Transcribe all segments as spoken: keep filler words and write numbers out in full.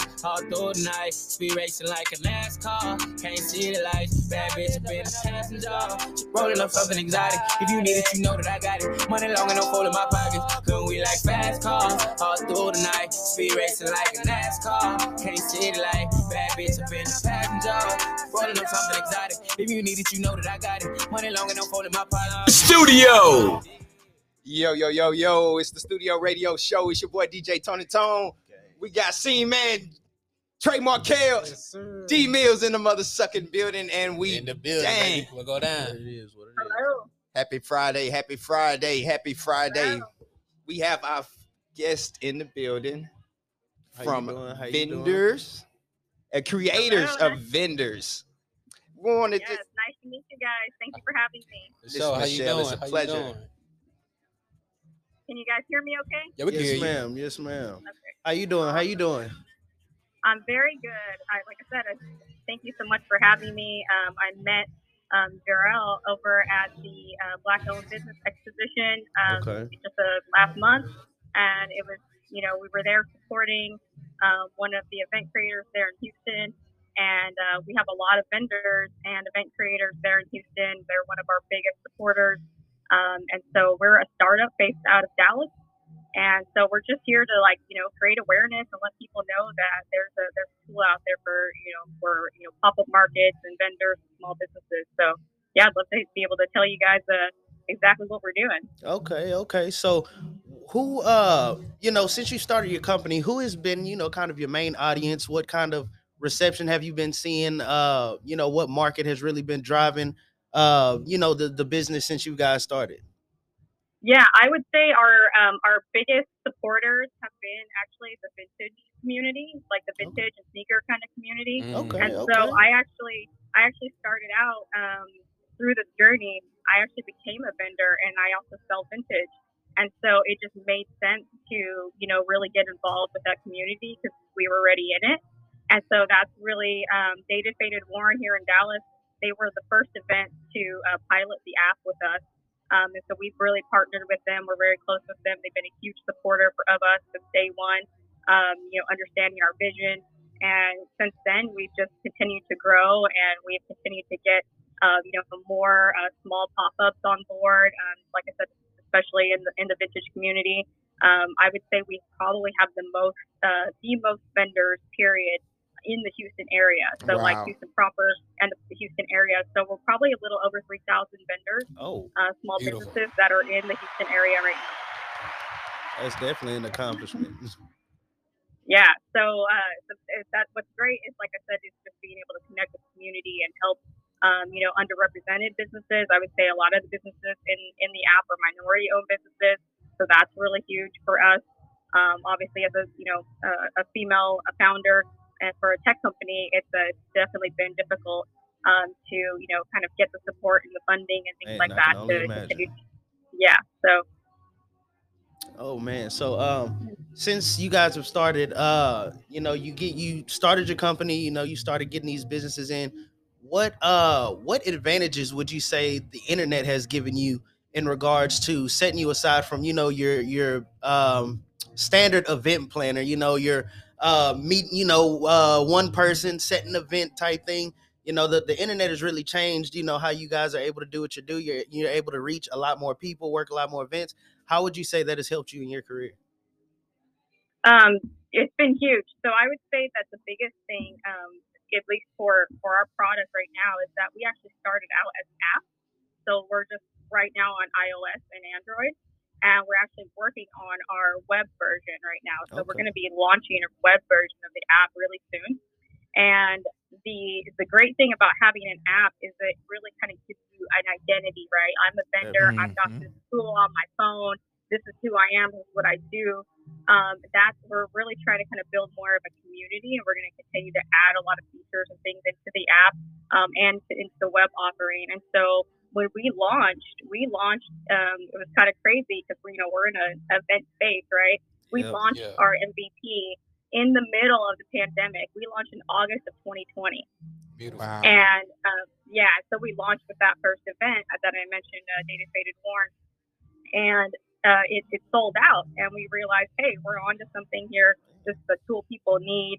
all through the night. Speed racing like a NASCAR. Can't see the lights. Bad bitch up in the passenger. She rolling up something exotic. If you need it, you know that I got it. Money long and no fold in my pockets. Couldn't we like fast cars? All through the night. Speed racing like a NASCAR. Can't see the light. Bad bitch up in the passenger. Rolling up something exotic. If you need it, you know that I got it. Money long and no fold in my pockets. Studio. Yo, yo, yo, yo. It's the Studio Radio Show. It's your boy D J Tony Tone. We got Scene Man, Trey Markel, yes, D Mills in the mother sucking building, and we in the building. Dang. Baby. We'll go down. It is what it is. Hello. Happy Friday, happy Friday, happy Friday. Hello. We have our guest in the building How from you doing? How you vendors and creators Hello. of vendors. We wanted Yes, to, nice to meet you guys. Thank you for having me. So, how you Michelle, doing? it's a How you pleasure. doing? Can you guys hear me okay? Yeah, we can hear Yes, you. ma'am. Yes, ma'am. Okay. How you doing? How you doing? I'm very good. I, like I said, I, thank you so much for having me. Um, I met um, Jarrell over at the uh, Black Owned Business Exposition um, Okay. just uh, last month. And it was, you know, we were there supporting um, one of the event creators there in Houston. And uh, we have a lot of vendors and event creators there in Houston. They're one of our biggest supporters. Um, and so we're a startup based out of Dallas. And so we're just here to, like, you know, create awareness and let people know that there's a there's a tool out there for, you know, for, you know, pop-up markets and vendors, and small businesses. So, yeah, I'd love to be able to tell you guys uh, exactly what we're doing. Okay, okay. So who uh you know, since you started your company, who has been, you know, kind of your main audience? What kind of reception have you been seeing? Uh, you know, what market has really been driving uh, you know, the, the business since you guys started? Yeah, I would say our um, our biggest supporters have been actually the vintage community, like the vintage and sneaker kind of community. Mm. Okay, And okay. so I actually I actually started out um, through this journey. I actually became a vendor, and I also sell vintage. And so it just made sense to, you know, really get involved with that community because we were already in it. And so that's really um, Dated Faded Worn here in Dallas. They were the first event to uh, pilot the app with us. Um, and so we've really partnered with them. We're very close with them. They've been a huge supporter for, of us since day one, um, you know, understanding our vision. And since then, we've just continued to grow, and we've continued to get, uh, you know, more uh, small pop-ups on board. Um, like I said, especially in the in the vintage community, um, I would say we probably have the most, uh, the most vendors, period, in the Houston area. So Wow. like Houston proper and the Houston area. So we're probably a little over three thousand vendors, Oh, uh, small Beautiful. businesses that are in the Houston area right now. that's definitely an accomplishment. Yeah. So, uh, so that what's great is, like I said, is just being able to connect with the community and help, um, you know, underrepresented businesses. I would say a lot of the businesses in, in the app are minority owned businesses. So that's really huge for us. Um, obviously, as a, you know, uh, a female a founder, and for a tech company, it's, uh, it's definitely been difficult um, to, you know, kind of get the support and the funding and things Man, like I that. can only To imagine. continue. Yeah. So, Oh man. So um since you guys have started, uh, you know, you get you started your company, you know, you started getting these businesses in. What uh what advantages would you say the internet has given you in regards to setting you aside from, you know, your your um standard event planner, you know, your uh meet, you know, uh one person set an event type thing. You know, the, the internet has really changed, you know, how you guys are able to do what you do. You're you're able to reach a lot more people, work a lot more events. How would you say that has helped you in your career? Um, it's been huge. So I would say that the biggest thing, um, at least for, for our product right now, is that we actually started out as an app. So we're just right now on iOS and Android, and we're actually working on our web version right now. So we're Okay. going to be launching a web version of the app really soon. And the the great thing about having an app is that it really kind of gives you an identity, right? I'm a vendor. I've got Mhm. this tool on my phone. This is who I am. This is what I do. Um, that's we're really trying to kind of build more of a community, and we're going to continue to add a lot of features and things into the app um, and to, into the web offering. And so when we launched, we launched. Um, it was kind of crazy because you know we're in an event space, right? We Yep. launched Yeah. our M V P in the middle of the pandemic. We launched in August of twenty twenty. Beautiful. Wow. And um, yeah, so we launched with that first event that I mentioned, uh, Dated Faded Worn, and uh, it, it sold out. And we realized, hey, we're onto something here. This is the tool people need.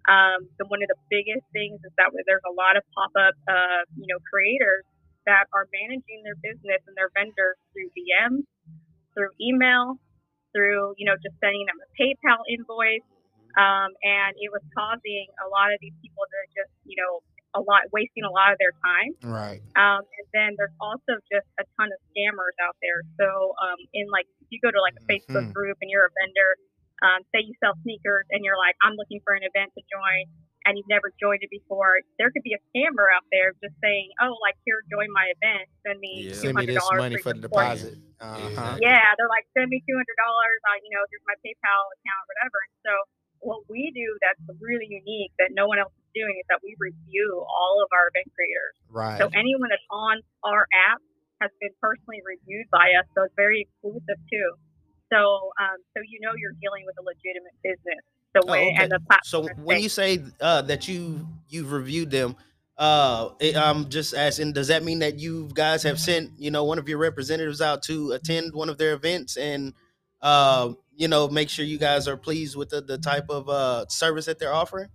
Um, so one of the biggest things is that there's a lot of pop-up, uh, you know, creators that are managing their business and their vendors through D Ms, through email, through, you know, just sending them a PayPal invoice. Um, and it was causing a lot of these people to just, you know, a lot, wasting a lot of their time. Right. Um, and then there's also just a ton of scammers out there. So um, in like, if you go to like a Facebook Mhm. group and you're a vendor, um, say you sell sneakers and you're like, I'm looking for an event to join, and you've never joined it before, there could be a scammer out there just saying, oh, like, here, join my event, send me Yeah. Send me this two hundred dollars money for the your course. deposit. Uh-huh. Exactly. Yeah, they're like, send me two hundred dollars, uh, you know, here's my PayPal account, whatever. And so what we do that's really unique that no one else is doing is that we review all of our event creators. Right. So anyone that's on our app has been personally reviewed by us, so it's very exclusive too. So, um, so you know you're dealing with a legitimate business. The Oh, way okay. and the platform. So is when safe. you say uh, that you you've reviewed them, uh, it, I'm just asking, does that mean that you guys have sent, you know, one of your representatives out to attend one of their events and, uh, you know, make sure you guys are pleased with the, the type of uh, service that they're offering?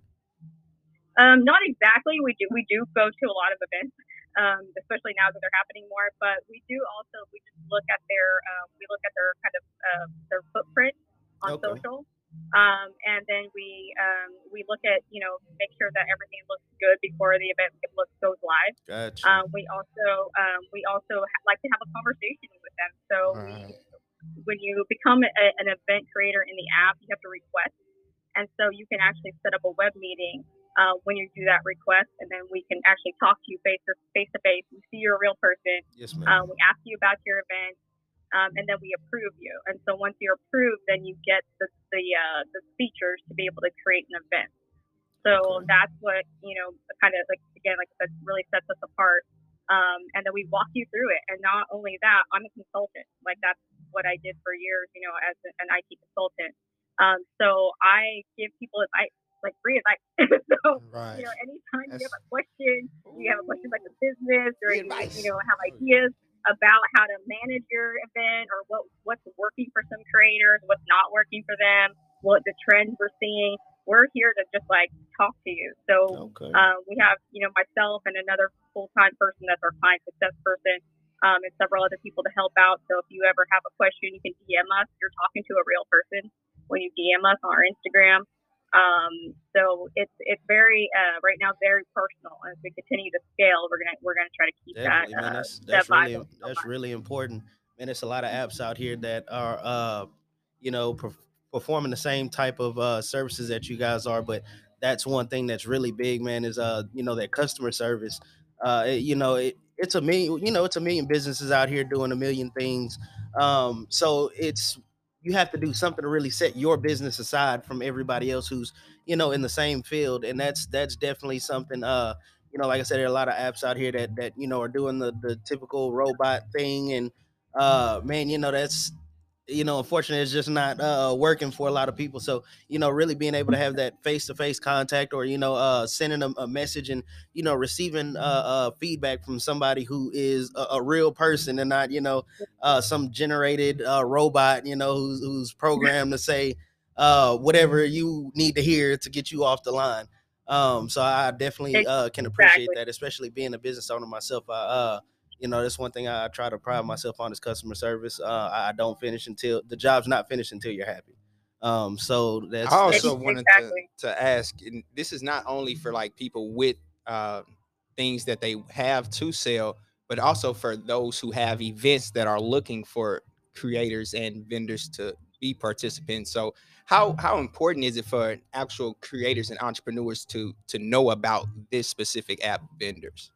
Um, not exactly. We do we do go to a lot of events, um, especially now that they're happening more. But we do also we just look at their um, we look at their kind of uh, their footprint on Okay. social, um, and then we um, we look at you know make sure that everything looks good before the event looks goes live. Gotcha. Um, we also um, we also ha- like to have a conversation with them. So Right. we, when you become a, an event creator in the app, you have to request, and so you can actually set up a web meeting. Uh, when you do that request, and then we can actually talk to you face to face to face. We see you're a real person. Yes, ma'am. Uh, we ask you about your event, um, and then we approve you. And so once you're approved, then you get the the uh, the features to be able to create an event. So Okay. that's what you know, kind of like again, like I said, really sets us apart. Um, and then we walk you through it. And not only that, I'm a consultant. Like that's what I did for years, you know, as an I T consultant. Um, so I give people advice. Like free advice. So, Right. you know, anytime you That's- have a question, you have a question about the business, or Free you, advice. you know, have ideas about how to manage your event, or what what's working for some creators, what's not working for them, what the trends we're seeing. We're here to just like talk to you. So Okay. uh, we have, you know, myself and another full-time person that's our client success person, um, and several other people to help out. So if you ever have a question, you can D M us. You're talking to a real person when you D M us on our Instagram. Um, so it's it's very uh, right now very personal. As we continue to scale, we're gonna we're gonna try to keep Definitely, that man. uh, That's that that's vibe really up so that's much. really important. Man, there's a lot of apps out here that are, uh, you know, perf- performing the same type of uh, services that you guys are. But that's one thing that's really big, man. Is uh, you know, that customer service. Uh, it- you know, it, it's a million. You know, it's a million businesses out here doing a million things. Um, so it's you have to do something to really set your business aside from everybody else who's, you know, in the same field, and that's that's definitely something. Uh, you know, like I said, there are a lot of apps out here that that you know are doing the the typical robot thing, and uh, man, you know that's you know unfortunately it's just not uh working for a lot of people. So you know, really being able to have that face to face contact, or you know, uh, sending a, a message and you know receiving uh, uh feedback from somebody who is a, a real person and not you know uh some generated uh robot, you know, who's who's programmed to say uh whatever you need to hear to get you off the line. Um, so I definitely uh, can appreciate Exactly. that, especially being a business owner myself. I, uh, you know, that's one thing I try to pride myself on is customer service. Uh, I don't finish until the job's not finished until you're happy. Um, so that's, I that's also wanted Exactly. to to ask, and this is not only for like people with uh, things that they have to sell, but also for those who have events that are looking for creators and vendors to be participants. So how how important is it for actual creators and entrepreneurs to to know about this specific app vendors?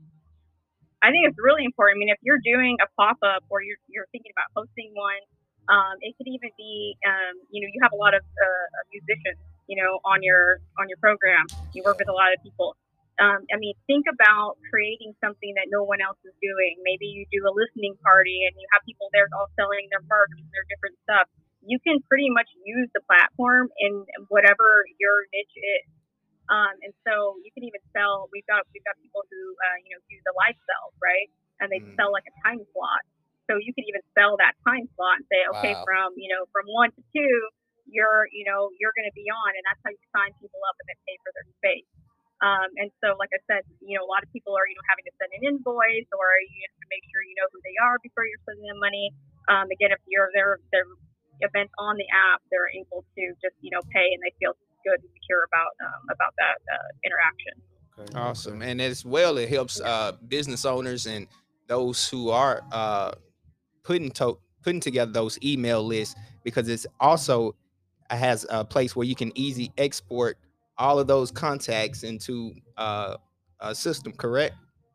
I think it's really important. I mean, if you're doing a pop up or you're you're thinking about hosting one, um, it could even be, um, you know, you have a lot of uh, musicians, you know, on your on your program. You work with a lot of people. Um, I mean, think about creating something that no one else is doing. Maybe you do a listening party and you have people there all selling their merch and their different stuff. You can pretty much use the platform in whatever your niche is. Um, and so you can even sell. We've got we've got people who uh, you know do the live sell, right? And they Mm. sell like a time slot. So you can even sell that time slot and say, okay, Wow. from you know from one to two, you're, you know, you're going to be on, and that's how you sign people up and then pay for their space. Um, and so, like I said, you know, a lot of people are, you know, having to send an invoice, or you have to make sure you know who they are before you're sending them money. Um, again, if you're their their event on the app, they're able to just, you know, pay, and they feel good and secure about um, about that uh, interaction. Awesome. And as well, it helps uh, business owners and those who are uh, putting to- putting together those email lists, because it's also has a place where you can easily export all of those contacts into uh, a system, correct?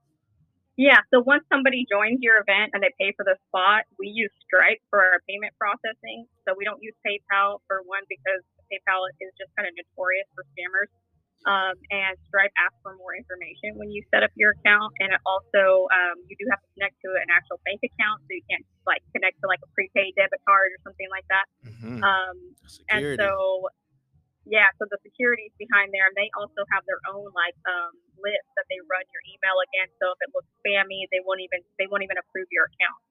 Yeah, so once somebody joins your event and they pay for the spot, we use Stripe for our payment processing. So we don't use PayPal, for one, because PayPal is just kind of notorious for scammers. Um, and Stripe asks for more information when you set up your account, and it also um, you do have to connect to an actual bank account, so you can't like connect to like a prepaid debit card or something like that. Mm-hmm. Um, and so, yeah, so the security's behind there, and they also have their own like um, list that they run your email against. So if it looks spammy, they won't even they won't even approve your account.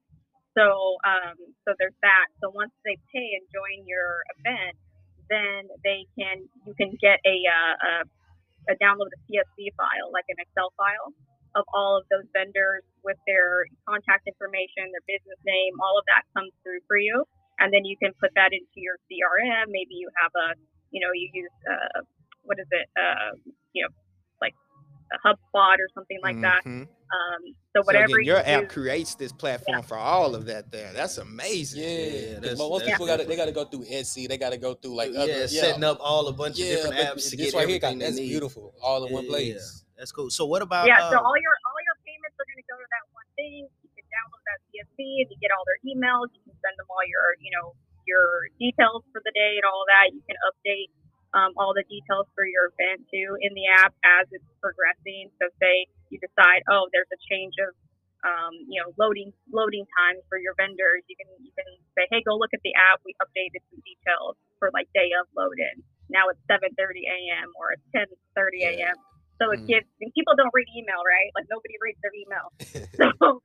So um, so there's that. So once they pay and join your event, then they can you can get a uh, a a download a C S V file, like an Excel file of all of those vendors with their contact information, their business name, all of that comes through for you. And then you can put that into your C R M. Maybe you have a, you know, you use, uh, what is it? Uh, you know, like a HubSpot or something like mm-hmm. that. Um, so whatever so again, your you app use, creates this platform yeah. for all of that there. That's amazing. Yeah, yeah that's, but most people got to they got to go through Etsy. They got to go through like yeah, other, setting yeah. up all a bunch yeah, of different apps to this get right everything here, that's they need. Beautiful, all in yeah, one place. Yeah. That's cool. So what about? Yeah, uh, so all your all your payments are going to go to that one thing. You can download that C S V, and you get all their emails. You can send them all your, you know, your details for the day and all of that. You can update um, all the details for your event too in the app as it's progressing. So say you decide, oh, there's a change of, um, you know, loading loading times for your vendors. You can you can say, hey, go look at the app. We updated some details for like day of load in. Now it's seven thirty a.m. or it's ten thirty a.m. So it gives, and people don't read email, right? Like nobody reads their email. So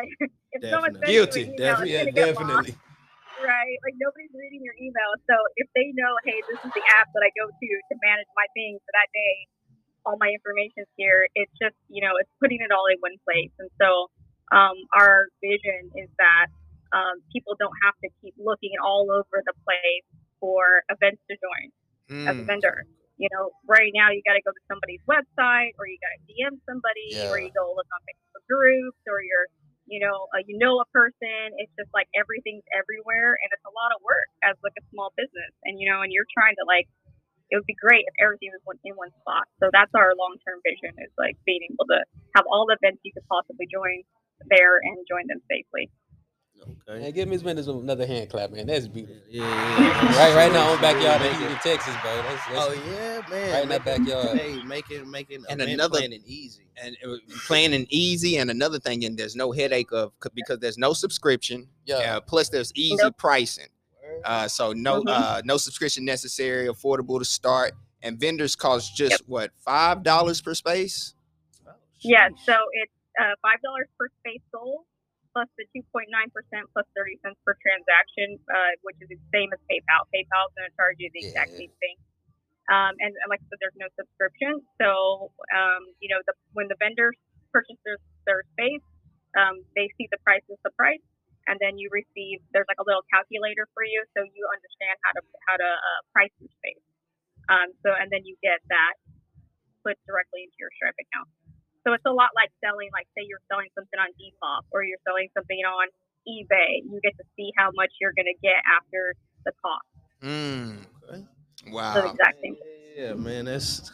if someone sends guilty, you an email, definitely, it's yeah, gonna get definitely. lost, right? Like nobody's reading your email. So if they know, hey, this is the app that I go to to manage my things for that day, all my information's here. It's just, you know, it's putting it all in one place. And so um, our vision is that um, people don't have to keep looking all over the place for events to join mm. as a vendor. You know, right now you got to go to somebody's website, or you got to D M somebody, yeah. or you go look on Facebook groups, or you're, you know, uh, you know a person. It's just like everything's everywhere, and it's a lot of work as like a small business. And you know, and you're trying to like, it would be great if everything was in one spot. So that's our long-term vision, is like being able to have all the events you could possibly join there and join them safely. Okay. Hey, give Miz Mendes another hand clap, man. That's beautiful. Yeah, yeah. right, right now, on backyard in Houston, Texas, bro. That's, that's oh yeah, man. Right in that backyard. Hey, making making and another planning easy, and uh, planning easy, and another thing, and there's no headache of because there's no subscription. Yeah. Uh, plus, there's easy nope. pricing. Uh, so no mm-hmm. uh, no subscription necessary, affordable to start, and vendors cost just yep. what five dollars per space. Oh, yeah, so it's uh, five dollars per space sold, plus the two point nine percent plus thirty cents per transaction, uh, which is the same as PayPal. PayPal's going to charge you the exact yeah. same thing. Um, and, and like I said, there's no subscription. So, um, you know, the, when the vendors purchase their, their space, um, they see the price is the price. And then you receive, there's like a little calculator for you. So you understand how to, how to uh, price your space. Um, so, and then you get that put directly into your Stripe account. So it's a lot like selling, like say you're selling something on Depop or you're selling something on eBay. You get to see how much you're going to get after the cost. Mm. Okay. Wow. So the exact same. Yeah, man, that's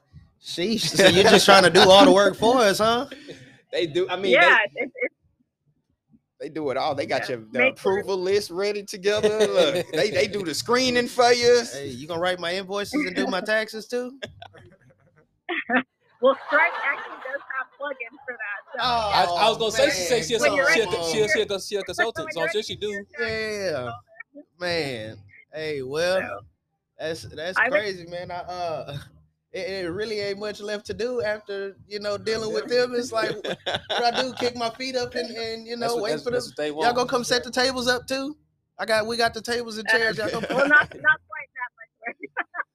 sheesh. So you're just trying to do all the work for us, huh? They do. I mean, yeah, they, it's, it's, they do it all. They got yeah. your the approval sure. list ready together. Look, they they do the screening for you. Hey, you gonna write my invoices and do my taxes too? Well, Stripe actually does have plugins for that. So, oh, yeah. I, I was gonna say she said she's a, she a, she a, she a, she a consultant, so I'm sure she do. Yeah, man. Hey, well, so, that's that's I crazy, would, man. I uh, it, it really ain't much left to do after you know dealing with them. It's like what I do, kick my feet up and, and you know what, wait for them. Y'all gonna come set the tables up too? I got we got the tables and chairs. Y'all gonna well, not not quite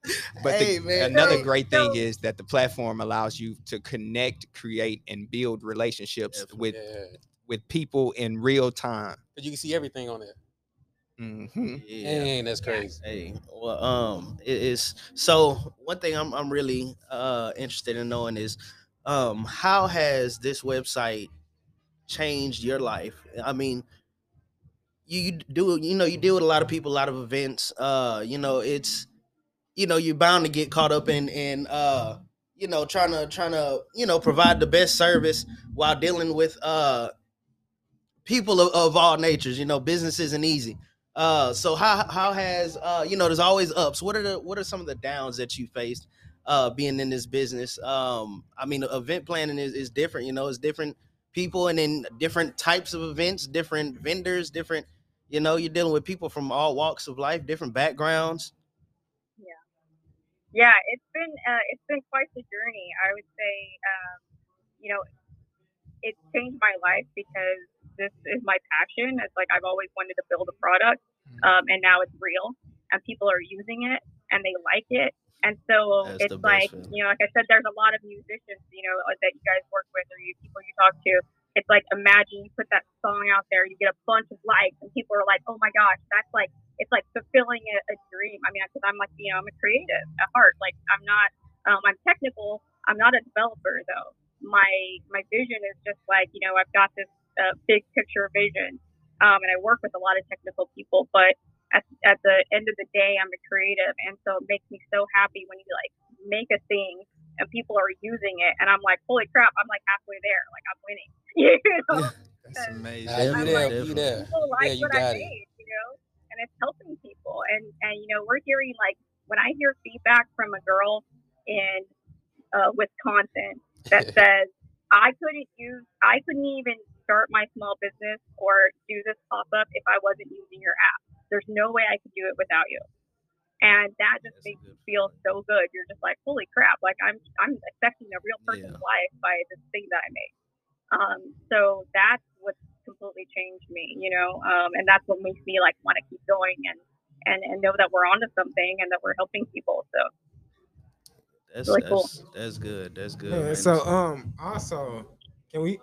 But Hey, the, man. another So- great thing so- is that the platform allows you to connect, create, and build relationships Definitely. with Yeah. with people in real time. But you can see everything on there. hmm Yeah. Dang, that's crazy. Hey, well, um, it is so. One thing I'm I'm really uh interested in knowing is, um, how has this website changed your life? I mean, you, you do you know you deal with a lot of people, a lot of events. Uh, you know, it's you know you're bound to get caught up in in uh you know trying to trying to you know provide the best service while dealing with uh people of, of all natures. You know, business isn't easy. Uh, so how how has uh you know there's always ups. What are the what are some of the downs that you faced uh being in this business? Um, I mean, event planning is is different. You know, it's different people and then different types of events, different vendors, different. You know, you're dealing with people from all walks of life, different backgrounds. Yeah, it's been uh, it's been quite the journey. I would say, um, you know, it's changed my life because this is my passion. It's like I've always wanted to build a product, um, and now it's real, and people are using it, and they like it. And so That's it's the best like, feeling. you know, like I said, there's a lot of musicians, you know, that you guys work with or you people you talk to. It's like, imagine you put that song out there, you get a bunch of likes, and people are like, oh my gosh, that's like, it's like fulfilling a, a dream. I mean, because I'm like, you know, I'm a creative at heart. Like, I'm not, um, I'm technical. I'm not a developer though. My my vision is just like, you know, I've got this uh, big picture vision, um, and I work with a lot of technical people. But at at the end of the day, I'm a creative, and so it makes me so happy when you like make a thing and people are using it, and I'm like, holy crap, I'm like halfway there. Like I'm winning. You know? That's amazing. Nah, you I'm there, like, you there. people You like there, you what I got it. made, you know, and it's helping people. And and you know, we're hearing like when I hear feedback from a girl in uh, Wisconsin that says I couldn't use, I couldn't even start my small business or do this pop up if I wasn't using your app. There's no way I could do it without you. And that just That's a makes good you feel so good. You're just like, holy crap! Like I'm I'm affecting a real person's Yeah. life by this thing that I made. Um, so that's what's completely changed me, you know, um, and that's what makes me like want to keep going and, and, and know that we're onto something and that we're helping people. So That's really cool. that's that's good. That's good. Yeah, man. so um also can we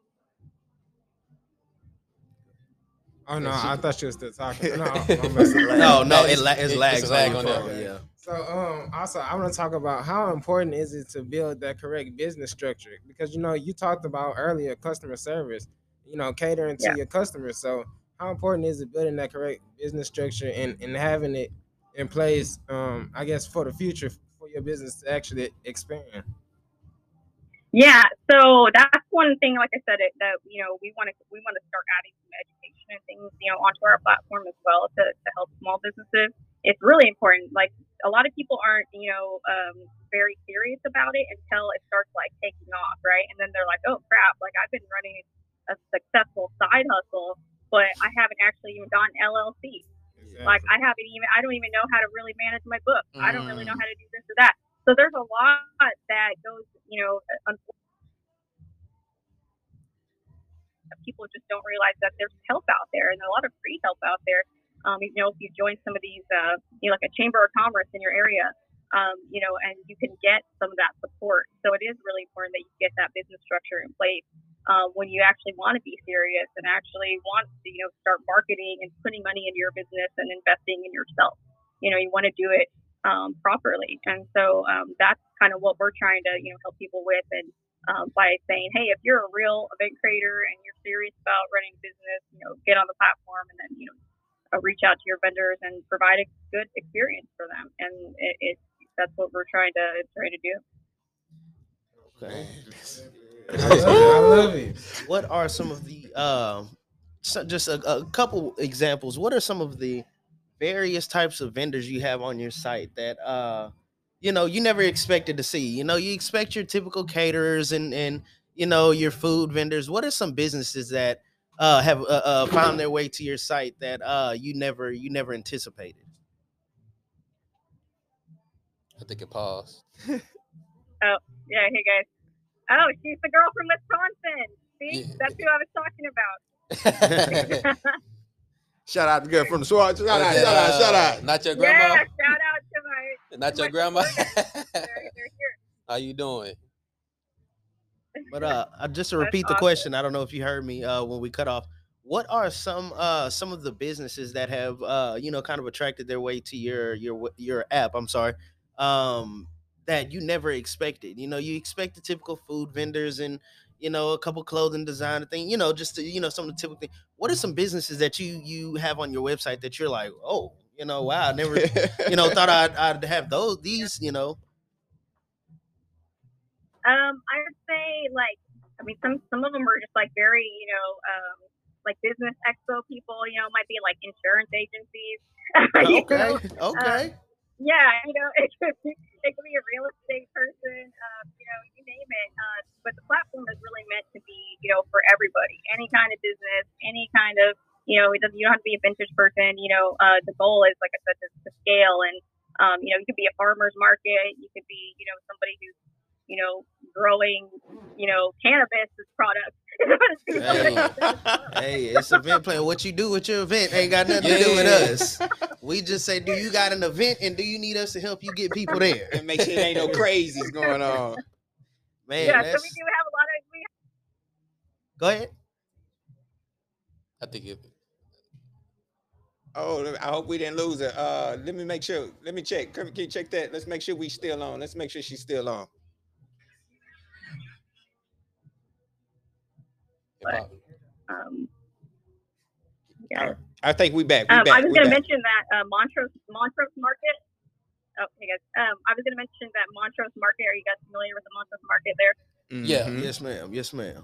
Oh no, Yeah, she I can- thought you were still talking. No, I'm messing. no, no, it It's- la- it's it's lags a lag on on your there. phone. Yeah. So um also I want to talk about how important is it to build that correct business structure, because you know you talked about earlier customer service, you know, catering to Yeah. your customers. So how important is it building that correct business structure and, and having it in place, um, I guess, for the future for your business to actually expand? Yeah, so that's one thing. Like I said, it, that you know we want to we want to start adding some education and things, you know, onto our platform as well to, to help small businesses. It's really important. Like a lot of people aren't, you know, um, very serious about it until it starts like taking off, right? And then they're like, oh crap! Like I've been running a successful side hustle, but I haven't actually even gotten L L C. Like I haven't even I don't even know how to really manage my book. I don't really know how to do this or that. So there's a lot that goes, you know, unfortunately, people just don't realize that there's help out there and a lot of free help out there. Um, you know, if you join some of these, uh, you know, like a chamber of commerce in your area, um, you know, and you can get some of that support. So it is really important that you get that business structure in place uh, when you actually want to be serious and actually want to, you know, start marketing and putting money into your business and investing in yourself. You know, you want to do it um, properly. And so um, that's kind of what we're trying to, you know, help people with. And um, by saying, hey, if you're a real event creator and you're serious about running a business, you know, get on the platform and then, you know, uh, reach out to your vendors and provide a good experience for them. And it, it that's what we're trying to try to do. Okay. I love it. I love it. What are some of the um, so just a, a couple examples? What are some of the various types of vendors you have on your site that uh, you know, you never expected to see? You know, you expect your typical caterers and and you know your food vendors. What are some businesses that uh, have uh, uh, found their way to your site that uh, you never you never anticipated? I think it paused. Oh, yeah. Hey, guys. Oh, she's the girl from Wisconsin. See, Yeah. that's who I was talking about. Shout out to good from the SWAT. Shout out, Was it, shout out, shout uh, out. Not your Yeah, grandma? shout out to my Not your grandma. How you doing? But uh, just to repeat the question, I don't know if you heard me uh when we cut off. What are some uh some of the businesses that have uh you know kind of attracted their way to your your your app? I'm sorry, um that you never expected. You know, you expect the typical food vendors and you know a couple clothing designer thing. You know, just to, you know some of the typical thing. What are some businesses that you you have on your website that you're like, oh, you know, wow, I never you know thought I'd I'd have those these you know. Um, I would say like I mean some some of them are just like very you know um. like business expo people, you know, might be like insurance agencies. Okay, know? okay. Um, yeah, you know, it could be, it could be a real estate person, um, you know, you name it. Uh, but the platform is really meant to be, you know, for everybody, any kind of business, any kind of, you know, it doesn't, you don't have to be a vintage person. You know, uh, the goal is, like I said, to, to scale. And, um, you know, you could be a farmer's market. You could be, you know, somebody who's, you know, growing, you know, cannabis as products. hey, hey, it's event plan. What you do with your event ain't got nothing yeah. to do with us. We just say, do you got an event and do you need us to help you get people there? And make sure there ain't no crazies going on. Man, yeah, that's... so we do have a lot of. We Go ahead. I think it. Oh, I hope we didn't lose her. Uh, let me make sure. Let me check. Can you check that? Let's make sure we still on. Let's make sure she's still on. But, um, yeah. I think we back. We um, back. I was we going to back. mention that uh, Montrose Montrose Market. Oh, hey guys. Um, I was going to mention that Montrose Market. Are you guys familiar with the Montrose Market there? Mm-hmm. Yeah. Yes, ma'am. Yes, ma'am.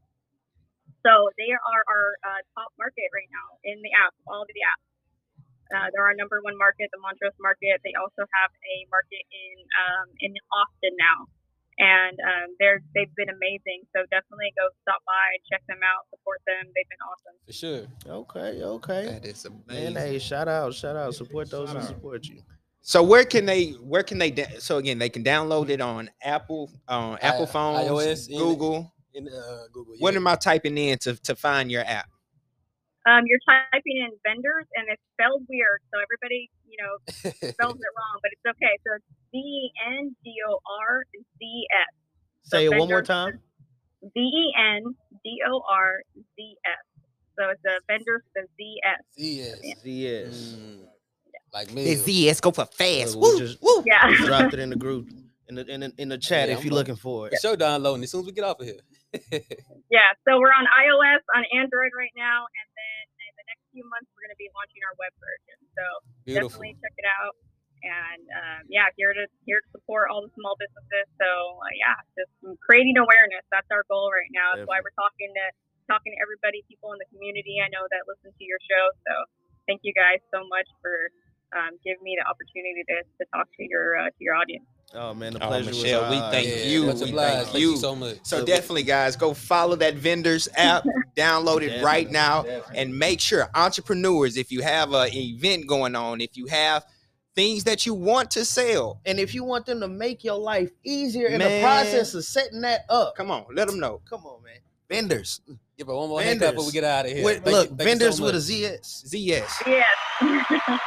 So they are our uh, top market right now in the app, all of the apps. Uh, they're our number one market, the Montrose Market. They also have a market in um, in Austin now. And um, they're they've been amazing. So definitely go stop by, check them out, support them. They've been awesome. For sure. Okay, okay. That is amazing. Man, hey, shout out, shout out, support those who support you. So where can they? Where can they? Da- so again, they can download it on Apple, on uh, Apple I, phones, iOS, Google. In, in uh, Google. Yeah. What am I typing in to to find your app? Um, you're typing in vendors, and it's spelled weird, so everybody, you know, spells it wrong, but it's okay. So it's V E N D O R Z S. Say it one more time. V E N D O R Z S. So it's a vendors with a Z S. Z S. Z S. Mm, like me. The Z S go for fast. We Woo, just woo. Yeah. dropped it in the group, in the in the, in the chat Yeah, if I'm you're lo- looking for it. Show downloading as soon as we get off of here. Yeah. So we're on iOS, on Android right now, and then in the next few months we're going to be launching our web version. So Beautiful. definitely check it out. And um, yeah, here to here to support all the small businesses. So uh, yeah, just creating awareness. That's our goal right now. That's why we're talking to talking to everybody, people in the community I know that listen to your show. So thank you guys so much for um, giving me the opportunity to, to talk to your uh, to your audience. Oh man, the Oh, pleasure Michelle, was we ours. thank Yeah, you. much We obliged. thank Thank you you so much. So definitely, guys, go follow that Vendors app, download it right now, and make sure entrepreneurs, if you have an event going on, if you have things that you want to sell, And if you want them to make your life easier in Man. the process of setting that up, come on, let them know. come on, man. Vendors. Give her one more hand clap before we get out of here. With, Thank look, you- thank you vendors so with a much. Z S. Z S. Yes.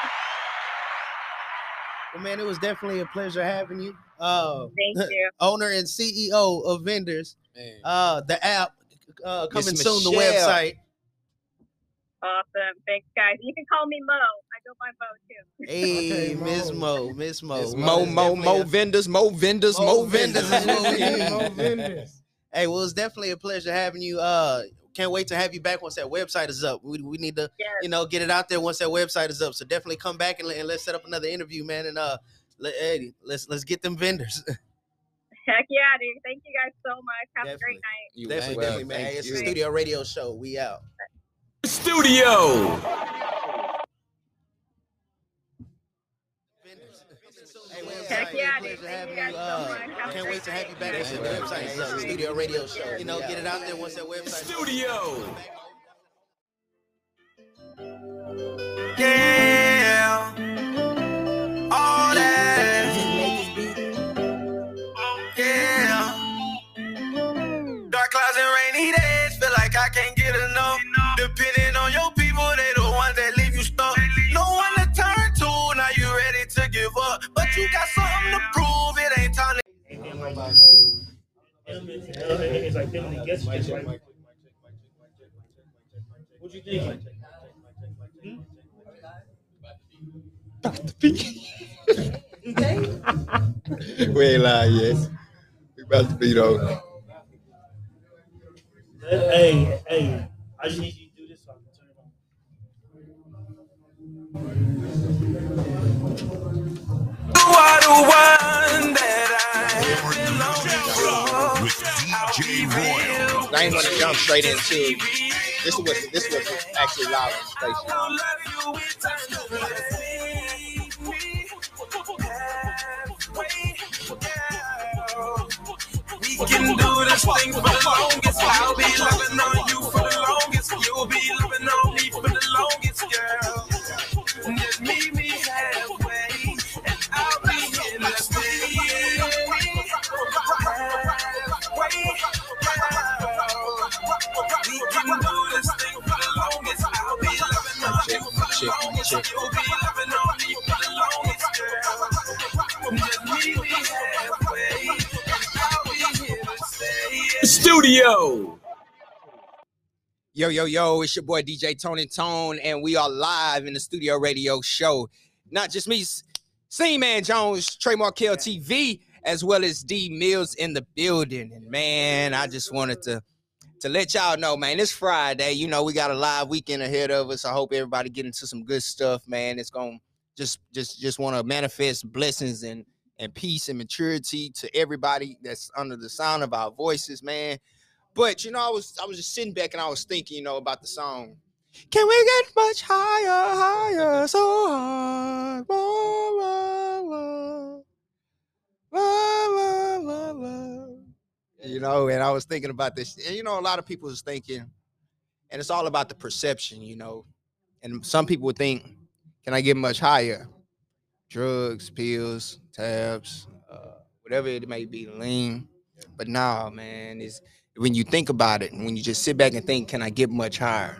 Well, man, it was definitely a pleasure having you. Uh, Thank you. owner and C E O of Vendors. Man. Uh, the app uh, coming Miss soon. The Michelle. website. Awesome. Thanks, guys. You can call me Mo. I go by Mo too. Hey, Okay, Miss Mo. Mo, Miss Mo, It's Mo Mo, is Mo, definitely Mo a- vendors, Mo vendors, Mo Mo vendors vendors. is what we need. Mo vendors. Hey, well, it's definitely a pleasure having you. Uh, can't wait to have you back once that website is up. We, we need to, Yes. you know, get it out there once that website is up. So definitely come back and, let- and let's set up another interview, man. And uh, let, hey, let's let's get them vendors. Heck yeah, dude. Thank you guys so much. Have a great Definitely. night. You definitely, as well. definitely, man. Thank Hey, it's you. a studio radio show. We out. Studio. Heck yeah, Pleasure dude. Thank having you guys you. so Uh, much. Have a can't great wait to have you night. back once that website is up. Studio radio show. You know, get it out there once that website is up. Studio. Yeah, all that. Yeah, dark clouds and rainy days, feel like I can't get enough. Depending on your people, they the ones that leave you stuck. No one to turn to, now you ready to give up, but you got so it's like them and the guests just like. What you think? Doctor P. We ain't lying yet. We about to be though. Hey, hey, I just need you to do this so I can turn it on. You are the one that I with D J Royal. I ain't gonna jump straight into this. Was this was actually live on we can do this thing for the longest. I'll be loving on you for the longest. You'll be loving on me for the longest, girl. Just meet me halfway, and I'll be here to stay. We can do this thing for the longest. I'll be loving on you for the longest. You'll be loving on me for the longest, girl. Just meet me halfway, and I'll be here to stay. Studio. Yo, yo, yo, it's your boy D J Tony Tone, and we are live in the Studio Radio Show. Not just me, C Man Jones, Trey Markel T V, as well as D Mills in the building. And man, I just wanted to, to let y'all know, man, it's Friday. You know, we got a live weekend ahead of us. I hope everybody get into some good stuff, man. It's going to just, just, just want to manifest blessings and, and peace and maturity to everybody that's under the sound of our voices, man. But, you know, I was I was just sitting back and I was thinking, you know, about the song. Can we get much higher, higher, so high? Whoa, whoa, whoa. Whoa, whoa, whoa. You know, and I was thinking about this. And, you know, a lot of people is thinking, and it's all about the perception, you know. And some people would think, can I get much higher? Drugs, pills, tabs, uh, whatever it may be, lean. But nah, man, it's when you think about it, when you just sit back and think, can I get much higher?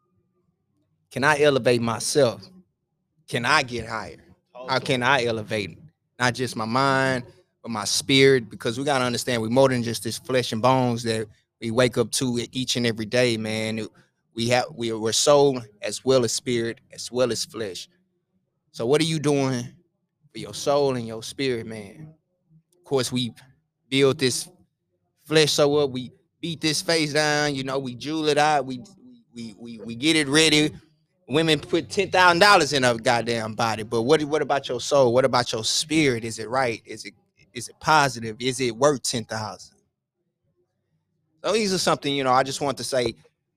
Can I elevate myself? Can I get higher? How can I elevate not just my mind, but my spirit? Because we got to understand we're more than just this flesh and bones that we wake up to each and every day, man. We have, we, we're soul as well as spirit, as well as flesh. So what are you doing for your soul and your spirit, man? Of course, we build this flesh so up, we beat this face down, you know, we jewel it out, we we we we get it ready. Women put ten thousand dollars in a goddamn body, but what what about your soul? What about your spirit? Is it right? Is it is it positive? Is it worth ten thousand? So these are something, you know, I just want to say,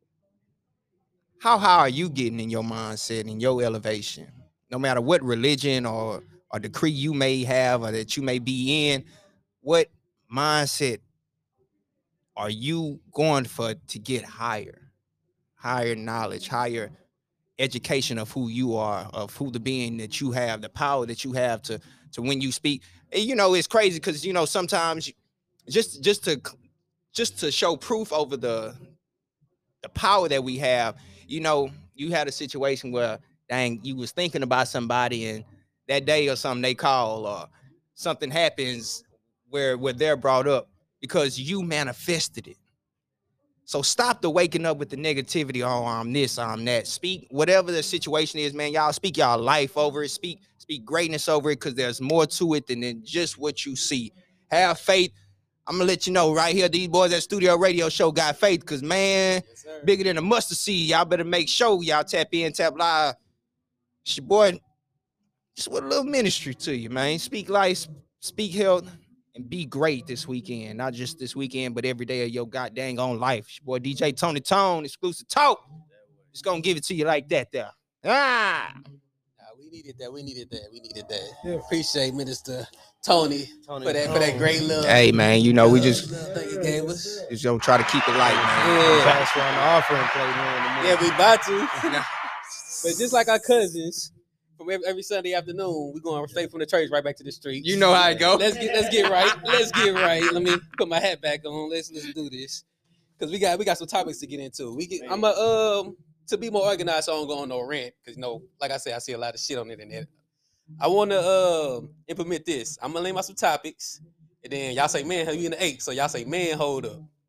how high are you getting in your mindset, in your elevation? No matter what religion or or decree you may have or that you may be in, what mindset are you going for to get higher, higher knowledge, higher education of who you are, of who the being that you have, the power that you have to, to when you speak. And, you know, it's crazy because, you know, sometimes you, just, just to, just to show proof over the, the power that we have, you know, you had a situation where, dang, you was thinking about somebody and that day or something they call or something happens where, where they're brought up, because you manifested it. So stop the waking up with the negativity. Oh, I'm this, I'm that. Speak whatever the situation is, man. Y'all speak y'all life over it. Speak, speak greatness over it, because there's more to it than, than just what you see. Have faith. I'm gonna let you know right here, these boys at Studio Radio Show got faith, because man, yes, bigger than a mustard seed. Y'all better make sure y'all tap in, tap live. It's your boy, just with a little ministry to you, man. Speak life, speak health, and be great this weekend. Not just this weekend, but every day of your goddamn own life. It's your boy D J Tony Tone, exclusive talk. Just gonna give it to you like that there. Ah! Nah, we needed that. We needed that. We needed that. Yeah. Appreciate Minister Tony, Tony for that Tony. for that great love. Hey man, you know we just thing you gave us. Just gonna try to keep it light, man. Yeah, pass around the offering plate here in a minute. Yeah, we about to. But just like our cousins, from every, every Sunday afternoon, we're going straight from the church right back to the street. You know how it go. Let's get let's get right. Let's get right. Let me put my hat back on. Let's let's do this, because we got we got some topics to get into. We get. I'm a um to be more organized, so I don't go on no rant. Because you know, like I said, I see a lot of shit on the internet. I want to uh, implement this. I'm gonna lay out some topics, and then y'all say, "Man, how you in the eight?" So y'all say, "Man, hold up."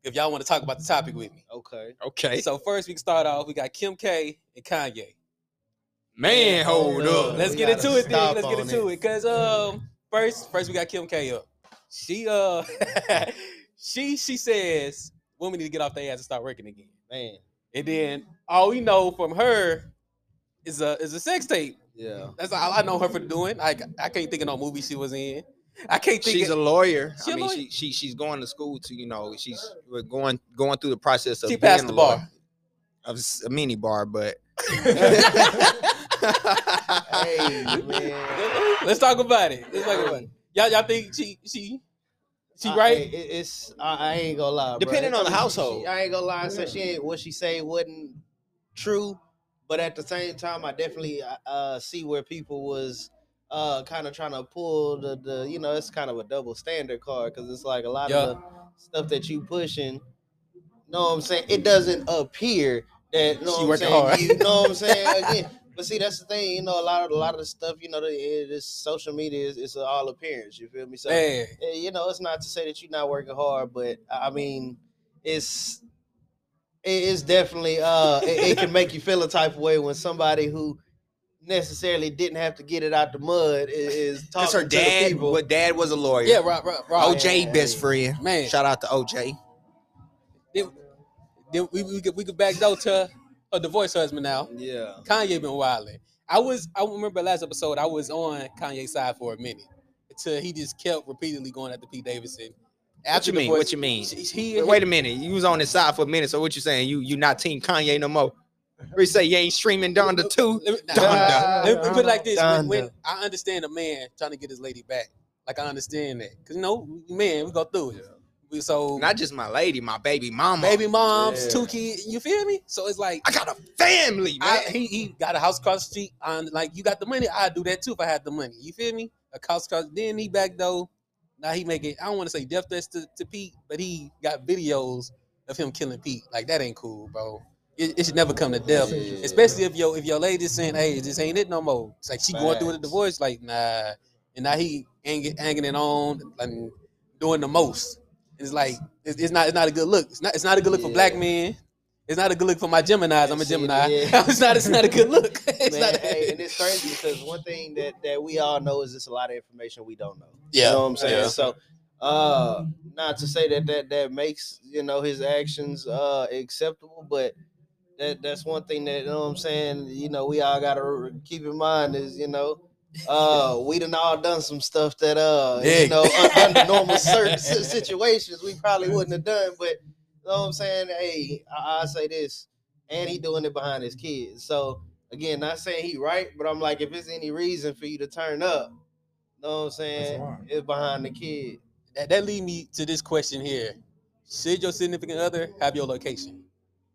if y'all want to talk about the topic with me. Okay. Okay. So first we can start off. We got Kim K and Kanye. Man, hold up. Let's We get gotta into it then. stop Let's get on into it. it. Cause um first first we got Kim K up. She uh she she says women need to get off their ass and start working again. Man. And then all we know from her is a is a sex tape. Yeah. That's all I know her for doing. I I can't think of no movie she was in. I can't think She's of, a lawyer. She I a mean, lawyer? she she she's going to school to, you know, she's we're going going through the process of She being passed a the lawyer. bar. Of s- a mini bar, but Hey, man. Let's talk about it. Let's talk about it. Y'all y'all think she she she I- right? I- it- it's I, I ain't gonna lie. bro. Depending It's- on the I mean, she- household. she- I ain't gonna lie. So she ain't what she say wasn't true, but at the same time, I definitely uh see where people was uh kind of trying to pull the the you know it's kind of a double standard card because it's like a lot Yeah. of the stuff that you pushing. Know what I'm saying? It doesn't appear that know She what I'm working saying. hard. You know what I'm saying? Again, but see that's the thing. You know, a lot of a lot of the stuff. You know, the, it, this social media is it's all appearance. You feel me? So Man. eh, you know, it's not to say that you're not working hard, but I mean, it's it- it's definitely uh it, it can make you feel a type of way when somebody who necessarily didn't have to get it out the mud i- is talking that's her to the dad. people. What dad was a lawyer. Yeah, right, right, right. O J man. best friend. Man. Shout out to O J. Then, then we we could we could back door to a divorced husband now. Yeah. Kanye been wilding. I was I remember last episode I was on Kanye's side for a minute until he just kept repeatedly going after Pete Davidson. What you the mean? divorce- What you mean? He, he- Wait a minute. You was on his side for a minute. So what you saying? You you not team Kanye no more? Or you say you ain't streaming Donda two? Let me, nah, Donda. let me put it like this: when, when Donda. I understand a man trying to get his lady back, like I understand that, cause you know, man, we go through it. We, so Not just my lady, my baby mama. baby moms, Yeah. two kids, you feel me? So it's like I got a family, man. I, he he got a house across the street. On like you got the money, I'd do that too if I had the money. You feel me? A house across. Then he back though. Now he making. I don't want to say death threats to, to Pete, but he got videos of him killing Pete. Like that ain't cool, bro. It, it should never come to death, Yeah. especially if your if your lady's saying, "Hey, this ain't it no more." It's like she going through with a Facts. divorce. Like nah, and now he hanging hanging it on and doing the most. It's like it's, it's not it's not a good look. It's not it's not a good look for Yeah. black men. It's not a good look for my Geminis. I'm a See, Gemini. yeah. it's not. It's not a good look. It's Man, not. hey, and it's crazy because one thing that, that we all know is there's a lot of information we don't know. Yeah, You know what I'm saying? yeah. So uh not to say that that that makes, you know, his actions uh acceptable, but that that's one thing that, you know what I'm saying, you know, we all gotta keep in mind is, you know, uh we done all done some stuff that uh Yeah. you know un- under normal certain si- situations we probably wouldn't have done, but you know what I'm saying? Hey, I, I say this, and he doing it behind his kids. So again, not saying he right, but I'm like, if there's any reason for you to turn up, you know what I'm saying? It's behind the kid. That, that lead me to this question here: should your significant other have your location?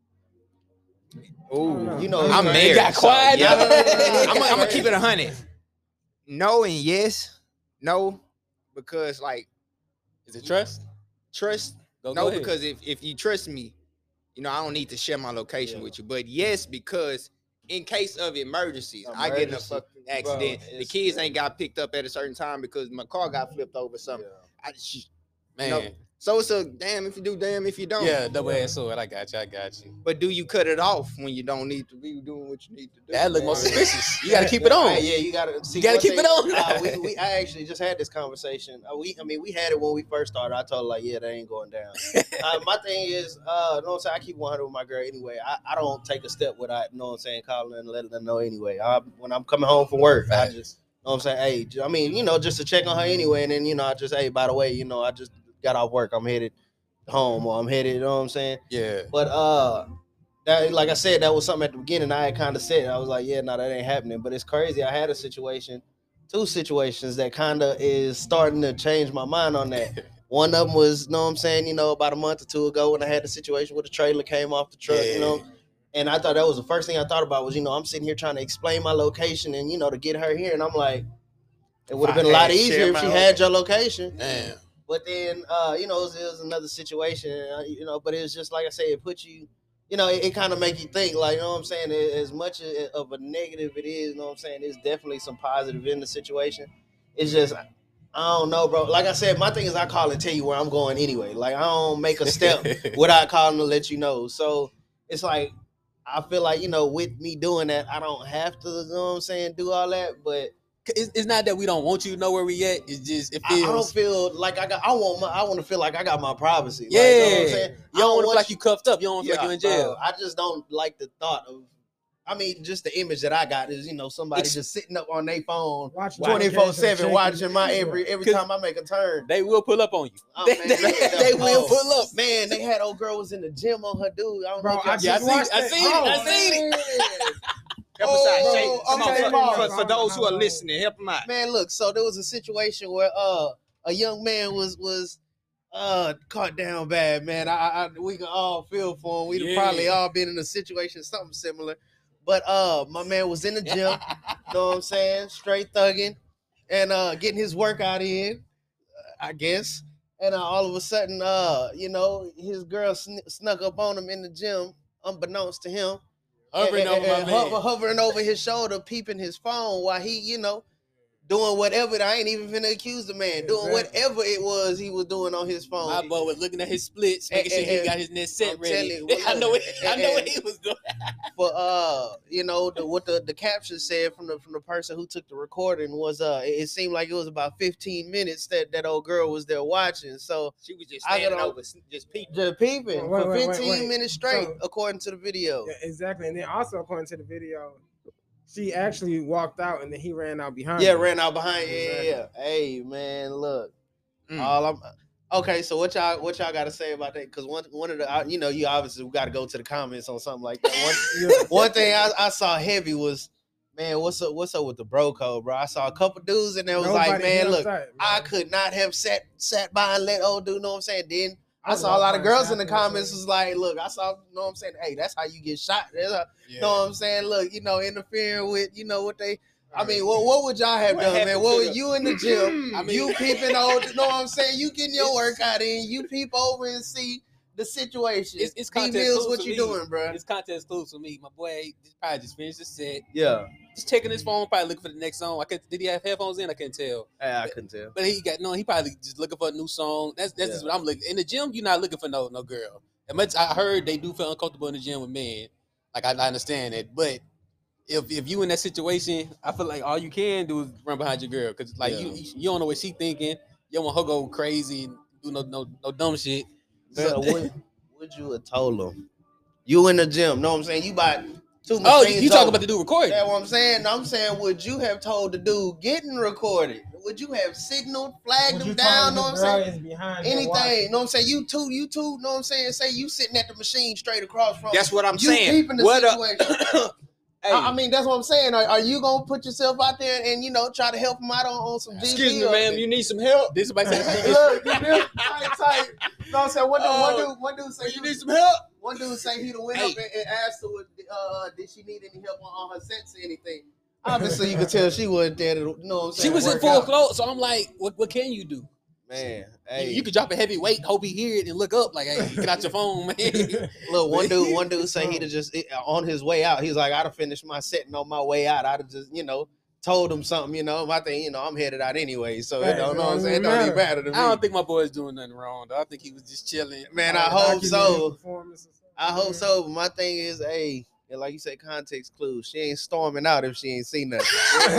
Ooh, You know, I'm it's- married. It got so, quiet. yeah. No, no, no, no, no. I'm gonna keep it a hundred. No and yes, no, because like Is it trust? trust. Go, No, go ahead. because if if you trust me, you know I don't need to share my location Yeah. with you. But yes, because in case of emergencies, I get in a Emergency, fucking bro, accident. the it's- kids ain't got picked up at a certain time because my car got flipped over or something. I, sh- Man, no. So it's a damn if you do, damn if you don't. yeah, double edged sword. I got you. I got you. But do you cut it off when you don't need to be doing what you need to do? That look more man? suspicious. You got to keep it on. Yeah, you gotta. See, You gotta one keep it on. uh, we, we, I actually just had this conversation. Uh, we, I mean, we had it when we first started. I told her like, yeah, that ain't going down. uh, my thing is, uh, you know what I'm saying? I keep one hundred with my girl anyway. I, I don't take a step without, you know what I'm saying, calling her and letting her know anyway. I, when I'm coming home from work, I just, you know what I'm saying, hey, j- I mean, you know, just to check on her anyway. And then, you know, I just, hey, by the way, you know, I just got off work. I'm headed home or I'm headed, you know what I'm saying? Yeah. But uh, that like I said, that was something at the beginning. I had kind of said, I was like, yeah, no, that ain't happening. But it's crazy. I had a situation, two situations that kind of is starting to change my mind on that. One of them was, you know what I'm saying, you know, about a month or two ago when I had the situation where the trailer came off the truck, you know. And I thought that was the first thing I thought about was, you know, I'm sitting here trying to explain my location and, you know, to get her here. And I'm like, it would have If I been a lot had easier shared if my she own- had your location. Damn. But then, uh, you know, it was, it was another situation, uh, you know, but it's just like I say, it puts you, you know, it, it kind of make you think, like, you know what I'm saying? It- As much a- of a negative it is, you know what I'm saying? There's definitely some positive in the situation. It's just, I I don't know, bro. Like I said, my thing is I call and tell you where I'm going anyway. Like I don't make a step without calling to let you know. So it's like I feel like, you know, with me doing that, I don't have to, you know what I'm saying, do all that. But it's, it's not that we don't want you to know where we at. It's just it feels. I, I don't feel like I got. I want my. I want to feel like I got my privacy. Yeah, like, you know what I'm saying? you don't want to feel want like you cuffed up. You don't want to yeah, feel like you in jail. bro, I just don't like the thought of. I mean, just the image that I got is, you know, somebody It's- just sitting up on their phone Watch twenty-four seven notifications, watching my every every 'Cause time I make a turn. They will pull up on you. Oh, they, man, they, look, they oh, will pull up. Man, they had old girl was in the gym on her dude. I don't Bro, know if I y'all Yeah, I just seen, watched I that. seen it. I Oh, seen it. Help us out, Oh, Shay. Come okay, on, Mark. for, for, for those who are listening, help them out. Man, look, so there was a situation where uh a young man was was uh caught down bad, man. I, I we can all feel for him. We'd Yeah. probably all been in a situation something similar. But uh my man was in the gym, know what I'm saying? Straight thugging and uh getting his workout in, I guess. And uh, all of a sudden, uh, you know, his girl sn- snuck up on him in the gym, unbeknownst to him. Hovering and, over and, my and man. hover- hovering over his shoulder, peeping his phone while he, you know, doing whatever. I ain't even finna accuse the man. Doing Exactly. whatever it was he was doing on his phone. My boy was looking at his splits, making And- sure he and- got his net set I'm ready. telling you, well, I know what look, I know what and- he was doing. For uh, you know, the, what the, the caption said from the from the person who took the recording was uh, it, it seemed like it was about fifteen minutes that that old girl was there watching. So She was just I standing got on- over, just peeping. just peeping Wait, for wait, wait, fifteen wait. minutes straight, So- according to the video. Yeah, exactly. And then also according to the video, she actually walked out and then he ran out behind Yeah, her. ran out behind. Yeah, yeah, Exactly. yeah. Hey, man, look. Mm. All I'm okay. So what y'all what y'all got to say about that? Because one one of the I- you know you obviously got to go to the comments on something like that. One, Yeah. one thing I, I saw heavy was, man, what's up? What's up with the bro code, bro? I saw a couple dudes and there was like, Nobody man, hit look, upside, I man. could not have sat sat by and let old dude know what I'm saying. Then I I saw a lot of walked girls by in the and tapped him, comments so- was like, look, I saw, you know what I'm saying? Hey, that's how you get shot. That's how- You know what I'm saying? Look, you know, interfering with, you know, what they, I mean, what, what would y'all have What done, happened man? What to would the- you in the gym? I mean- you peeping old, you know what I'm saying? You getting your workout in, you peep over and see the situation. It's, it's D content Mills, exclusive what for you me. doing, bro? It's content exclusive for me. My boy just probably just finished the set. Yeah. Just checking his phone, probably looking for the next song. I could, did he have headphones in? I couldn't tell. I couldn't tell. But he got no. He probably just looking for a new song. That's that's Yeah. just what I'm looking. In the gym, you're not looking for no no girl. As much I heard they do feel uncomfortable in the gym with men. Like I, I understand that, but if if you in that situation, I feel like all you can do is run behind your girl because like Yeah. you you don't know what she thinking. You don't want her to go crazy and do no no no dumb shit. Man, So- would, would you have told them? You in the gym, know what I'm saying? You about two oh, machines you, you talking over. about the dude recording? That's what I'm saying. I'm saying, would you have told the dude getting recorded? Would you have signaled, flagged Would him you down? Know tell what him I'm the saying? girl is behind her Anything, watching? know what I'm saying? You too, you too, know what I'm saying? Say you sitting at the machine straight across from That's what I'm you saying. peeping the What a- situation. Hey, I, I mean, that's what I'm saying. Are, are you gonna put yourself out there and you know try to help him out on, on some G B? excuse me, or- ma'am. You need some help? Did somebody say the Look, you feel? Tight, tight. You know what I'm saying? One dude, one Oh. dude, one dude say You need some help? One dude say he'd have went Hey. up and, and asked her, uh, did she need any help on, on her sets or anything? Obviously, you could tell she wasn't there to, you know what I'm She saying? was in work full out. clothes, so I'm like, what what can you do? Man, You- hey, You could drop a heavy weight, hope he hear it, and look up like, hey, get out your phone, man. look, one dude, one dude say he'd have just it- on his way out. He's like, I'd have finished my set and on my way out, I'd have just, you know, told him something. You know, my thing, you know, I'm headed out anyway, so Hey, it don't it know what I'm don't saying. It even don't even matter. matter to me. I don't think my boy's doing nothing wrong, though. I think he was just chilling. Man, I Uh, hope document so. his performance or something. I hope so. But my thing is, hey, and like you say, context clues. She ain't storming out if she ain't seen nothing.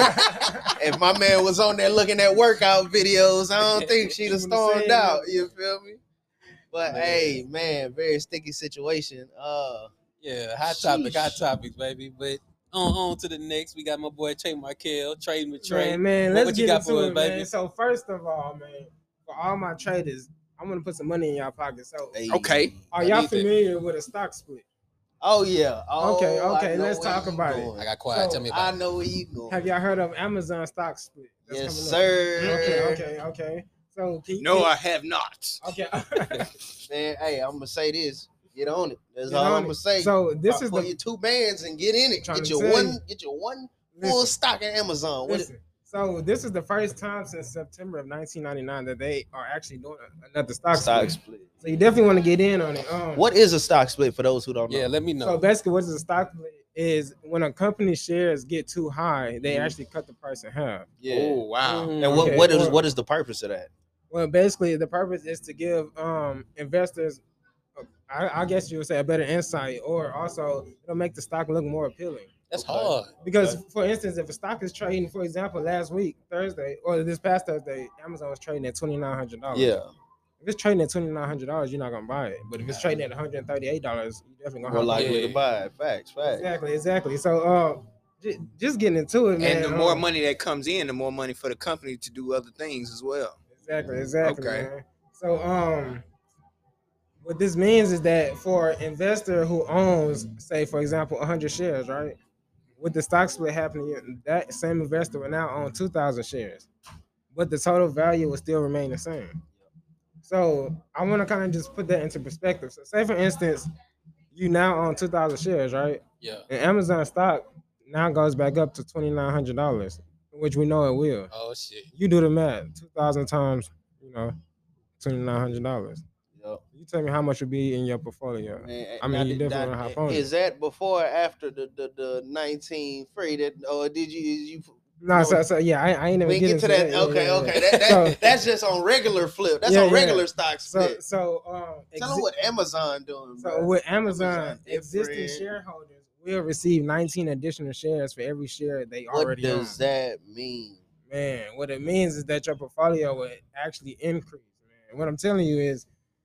If my man was on there looking at workout videos, I don't think she'd have She would've stormed seen out. it. You feel me? But Man. hey, man, very sticky situation. Uh, Yeah, hot topic, hot Sheesh. topics, baby. But on, on to the next. We got my boy Trey Markel, trading with Trey. Man, man, What- let's what you get got into for us, it, baby? man. So first of all, man, for all my traders, I'm gonna put some money in y'all pocket. So, hey. Okay. are I y'all need that. familiar with a stock split? Oh yeah. Oh, Okay, I okay, know let's where talk you about it. going. I got quiet. So, Tell me I about it. know where you going. Have y'all heard of Amazon stock split? That's Yes, coming up. sir. Okay, okay, okay. So can you- No, I have not. Okay. Man, hey, I'm gonna say this. Get on it. That's Get all on I'm it. gonna say. So this Pop is for the your two bands and get in it. Trying Get to your tell one. you. Get your one full listen, stock at Amazon. What it- listen. So this is the first time since September of nineteen ninety-nine that they are actually doing another stock, stock split. split. So you definitely want to get in on it. Um, What is a stock split for those who don't know? Yeah, let me know. So basically, what is a stock split? is when a company shares get too high, they Mhm. actually cut the price in half. Yeah. Oh wow. Mm. And what Okay, what is or- what is the purpose of that? Well, basically, the purpose is to give um, investors, uh, I, I guess you would say, a better insight, or also it'll make the stock look more appealing. That's Okay. hard. Because, for instance, if a stock is trading, for example, last week, Thursday, or this past Thursday, Amazon was trading at twenty-nine hundred dollars. Yeah. If it's trading at twenty-nine hundred dollars, you're not going to buy it. But if it's trading at one hundred thirty-eight dollars, you're definitely going to More have likely Yeah. to buy it. Facts. Facts. Exactly, exactly. So, uh, j- just getting into it, man. And the more um, money that comes in, the more money for the company to do other things as well. Exactly, exactly. Okay. Man. So, um, what this means is that for an investor who owns, say, for example, one hundred shares, right? With the stock split happening, that same investor will now own two thousand shares, but the total value will still remain the same. So, I want to kind of just put that into perspective. So, say for instance, you now own two thousand shares, right? Yeah. And Amazon stock now goes back up to twenty-nine hundred dollars, which we know it will. Oh shit. You do the math, two thousand times, you know, twenty-nine hundred dollars. Yep. You tell me how much would be in your portfolio. Man, I mean, now you did- definitely now, wanna hop on it. Is that before or after the the, the nineteen free that or did you you No, so, so yeah, I, I ain't even we get get into to that? Yeah, Okay, yeah, yeah. okay. That, that, So- that's just on regular flip. That's Yeah, on yeah. regular stock So, split. so, um, Tell exi- them what Amazon doing. so bro. with Amazon, Amazon existing different. shareholders will receive nineteen additional shares for every share they What already does own. that mean? Man, what it means is that your portfolio will actually increase. Man, what I'm telling you is,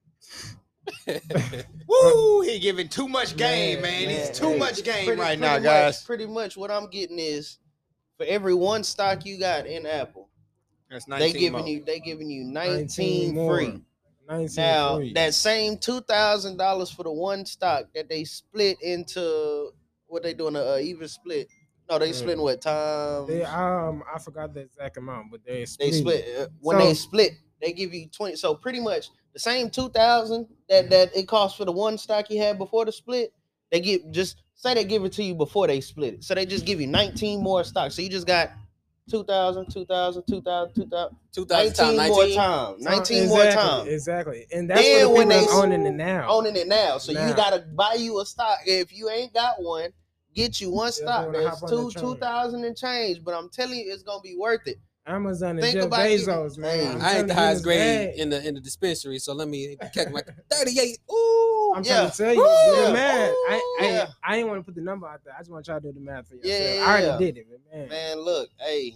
Woo! He giving too much game, Man, man. man, He's too hey, much game Pretty- right pretty now, much- guys. Pretty much what I'm getting is for every one stock you got in Apple, That's they nineteen giving more. you they giving you nineteen nineteen more. free. nineteen Now free. that same two thousand dollars for the one stock that they split into what they doing a, a even split? No, they Mm. splitting what times? They, um, I forgot the exact amount, but they They split. split uh, when So- they split. They give you twenty. So pretty much the same two thousand that that it cost for the one stock you had before the split. They give just say they give it to you before they split it. So they just give you nineteen more stocks. So you just got two thousand, two thousand, two thousand, two thousand, Two thousand times nineteen more nineteen. times. So, nineteen more exactly, times. Exactly. And that's Then for the when people they that's owning it now. Owning it now. So Now. you gotta buy you a stock. If you ain't got one, get you one Yeah, stock wanna that's hop on two the train. two thousand and change. But I'm telling you, it's gonna be worth it. Amazon and Think Jeff about it. Bezos, man. Hey, I'm I telling ain't the you, highest it's grade bad. in the in the dispensary, so let me catch my thirty-eight. Ooh, I'm yeah. trying to tell you, Woo! do the Yeah. math. I, I, Yeah. I ain't want to put the number out there. I just want y'all to do the math for yourself. Yeah, I already yeah. did it, but man. Man, look, hey,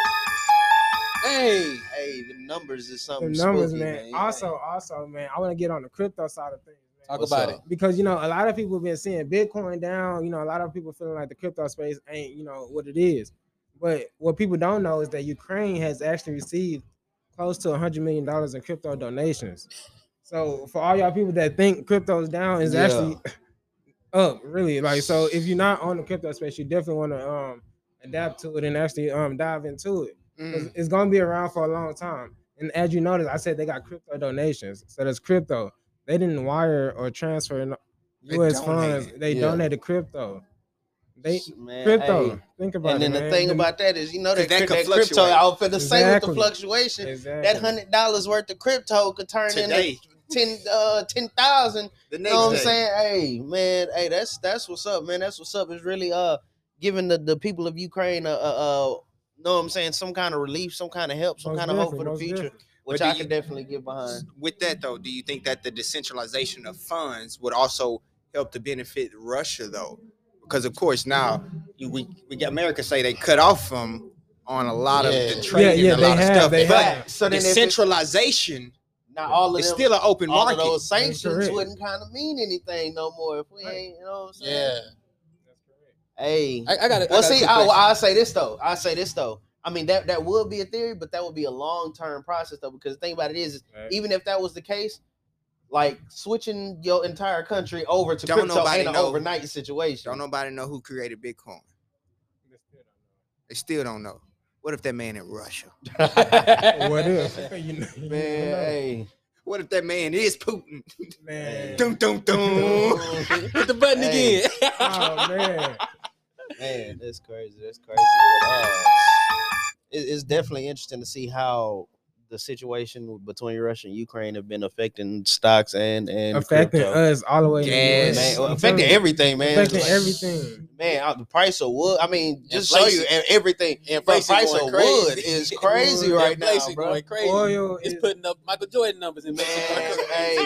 hey, hey, the numbers is The something. numbers, spooky, man. man. Also, also, man, I want to get on the crypto side of things, man. talk What's about up? it. Because you know, a lot of people have been seeing Bitcoin down. You know, a lot of people feeling like the crypto space ain't, you know, what it is. But what people don't know is that Ukraine has actually received close to one hundred million dollars in crypto donations. So for all y'all people that think crypto's down, is Yeah. actually up, really. Like, so if you're not on the crypto space, you definitely want to um adapt to it and actually um dive into it. 'Cause Mm. it's gonna be around for a long time. And as you notice, I said they got crypto donations. So that's crypto. They didn't wire or transfer no- They U S funds. donated. They Yeah. donated crypto. They Man, crypto. hey. Think about And it. then the man. thing The- about that is, you know, that, 'Cause that that, could crypto, fluctuate. I was finna say with Exactly. the fluctuation, exactly. that hundred dollars worth of crypto could turn Today. into ten uh ten thousand. The You next know what I'm day. saying? Hey, man, hey, that's that's what's up, man. That's what's up. It's really uh giving the, the people of Ukraine a, a, a know what I'm saying, some kind of relief, some kind of help, some Most kind of hope for definitely, the most future, definitely. which But do I you- can definitely get behind. With that though, do you think that the decentralization of funds would also help to benefit Russia though? Because of course now you, we we got America say they cut off from on a lot Yeah. of the trading, yeah, a they lot of have, stuff. they but have. So then if it- decentralization Now all of is them, still an open all market. of those sanctions correct. wouldn't kind of mean anything no more if we Right. ain't, you know what I'm saying? Yeah, Hey, I, I got it. well, see, I, well, I say this though. I say this though. I mean, that that would be a theory, but that would be a long term process though. Because the thing about it is, is Right. even if that was the case, like switching your entire country over to Don't crypto nobody ain't an know. overnight situation. Don't nobody know who created Bitcoin. They still don't know. What if that man in Russia? What if? You know, you Man, never know. hey, What if that man is Putin? Man. Dum dum dum. Hit the button Hey. again. Oh man. man, that's crazy. That's crazy. But, uh, it- it's definitely interesting to see how the situation between Russia and Ukraine have been affecting stocks and and affecting crypto. us all the way. Gas, man, well, affecting everything, man. Affecting Like, everything. Man, uh, the price of wood. I mean, just Inflation. show you e- everything. The Inflation price going of crazy. wood is crazy right now, Inflation bro. going crazy. Oil It's is- putting up Michael Jordan numbers in Man, Mexico. hey.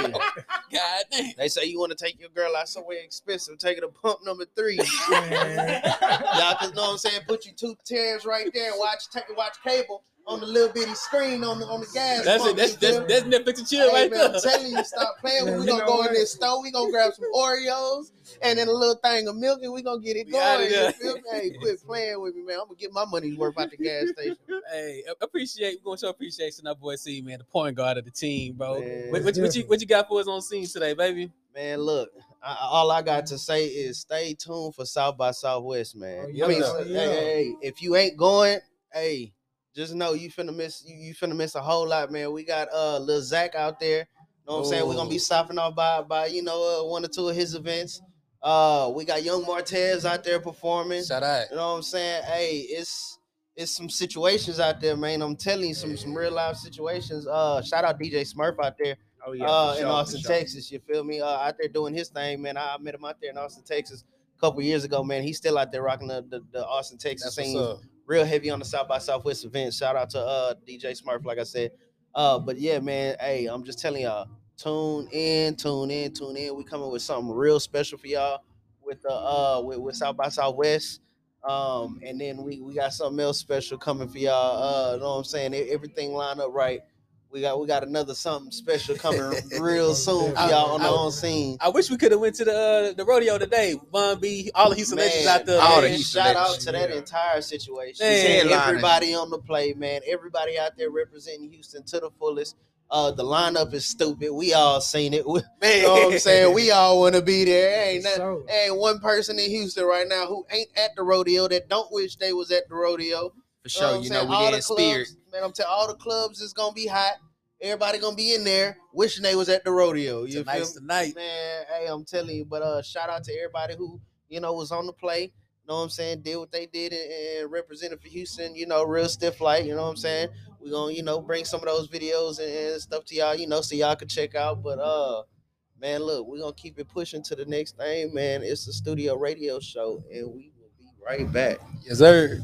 God damn. They say you want to take your girl out somewhere expensive, take her to pump number three. Man. Y'all cause know what I'm saying? Put you two chairs right there and watch take watch cable on the little bitty screen on the on the gas. That's it. pump, That's you that's feel me? that's Netflix and chill Hey, right man, there. I'm telling you, stop playing. Man, we you gonna know go what? in this store. We gonna grab some Oreos and then a little thing of milk, and we gonna get it We outta going. there. You feel me? Hey, quit playing with me, man. I'm gonna get my money's worth out the gas station. Hey, appreciate. We're gonna show appreciation to our boy C, man, the point guard of the team, bro. Man, What, what, you- what you what you got for us on scene today, baby? Man, look, I, all I got to say is stay tuned for South by Southwest, man. Oh, yeah. I mean, Oh, hey, yeah. hey, hey, if you ain't going, hey, just know you finna miss you, you finna miss a whole lot, man. We got uh Lil Zach out there. Know what I'm saying? We're gonna be Oh. stopping off by by you know uh, one or two of his events. Uh, we got Young Martez out there performing. Shout out. You know what I'm saying? Hey, it's it's some situations out there, man. I'm telling you, some some real life situations. Uh, shout out D J Smurf out there. Oh yeah, uh, for in sure, Austin, for sure. Texas. You feel me? Uh, out there doing his thing, man. I, I met him out there in Austin, Texas, a couple years ago, man. He's still out there rocking the, the, the Austin, Texas That's what's scene. up. Real heavy on the South by Southwest event. Shout out to uh D J Smurf, like I said. Uh, but yeah, man. Hey, I'm just telling y'all, tune in, tune in, tune in. We coming with something real special for y'all with the uh with, with South by Southwest. Um, and then we we got something else special coming for y'all. Uh, you know what I'm saying? E- Everything lined up right. We got we got another something special coming real soon for y'all on the I- on scene. I wish we could have went to the uh, the rodeo today. Von B, all the Houston legends out there. all the man. Houston Shout out legends, to that yeah. entire situation. Man. Everybody on the play, man. Everybody out there representing Houston to the fullest. Uh, the lineup is stupid. We all seen it. We, Man. you know what I'm saying? We all want to be there. Ain't that, So- ain't one person in Houston right now who ain't at the rodeo that don't wish they was at the rodeo. For sure, what I'm you saying? know we all there the in spirit. clubs, man. I'm telling all the clubs is gonna be hot. Everybody gonna be in there wishing they was at the rodeo. You Tonight's feel the me? night. Man, hey, I'm telling you. But uh, shout out to everybody who you know was on the play. You know what I'm saying? Did what they did and, and represented for Houston. You know, real stiff light. You know what I'm saying? We gonna you know bring some of those videos and, and stuff to y'all. You know, so y'all can check out. But uh, man, look, we gonna keep it pushing to the next thing, man. It's the Studio Radio Show, and we will be right back. Yes, sir.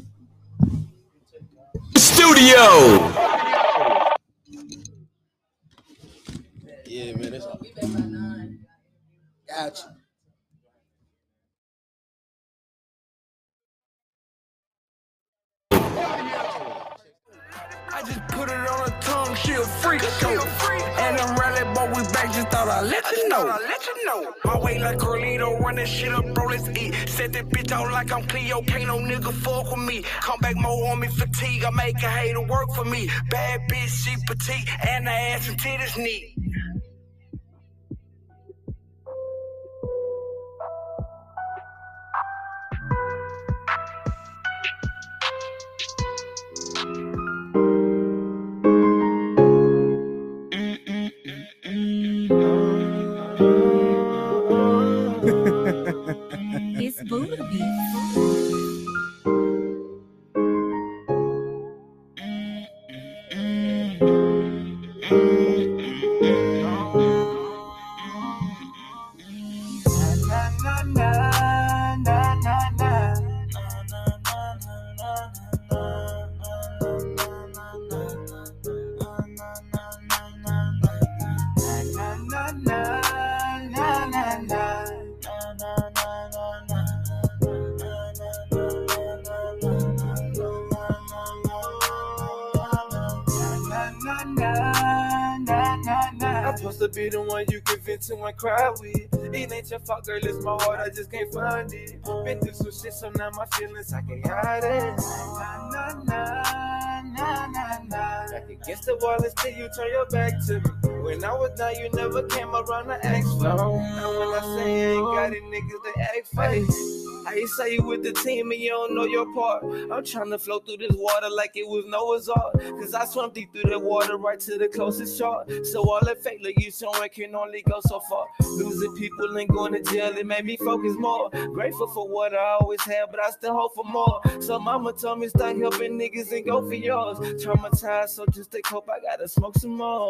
Studio. Yeah, man. That's all. Gotcha. I just put it on her tongue, she a freak. And I'm rally, but we back, just thought I'd let you know. Let you know. My way like Carlito, run that shit up, bro, let's eat. Set that bitch out like I'm Cleo, can't no nigga fuck with me. Come back more on me, fatigue, I make a hater work for me. Bad bitch, she petite, and the ass and titties neat. It's Buddha Beats. I'm supposed to be the one you give it to and cry with. It ain't your fault, girl, it's my heart, I just can't find it. Been through some shit, so now my feelings, I can't hide it. Nah, nah, nah, nah, nah, nah. Back against the wall and still you turn your back to me. When I was down, you never came around to ask for. Now when I say I ain't got it, niggas, they act fake. How you say you with the team and you don't know your part? I'm trying to flow through this water like it was Noah's Ark. Cause I swam deep through the water right to the closest shark. So all that fake like you showing can only go so far. Losing people and going to jail, it made me focus more. Grateful for what I always had, but I still hope for more. So mama told me start helping niggas and go for yours. Traumatized, so just take hope I gotta smoke some more.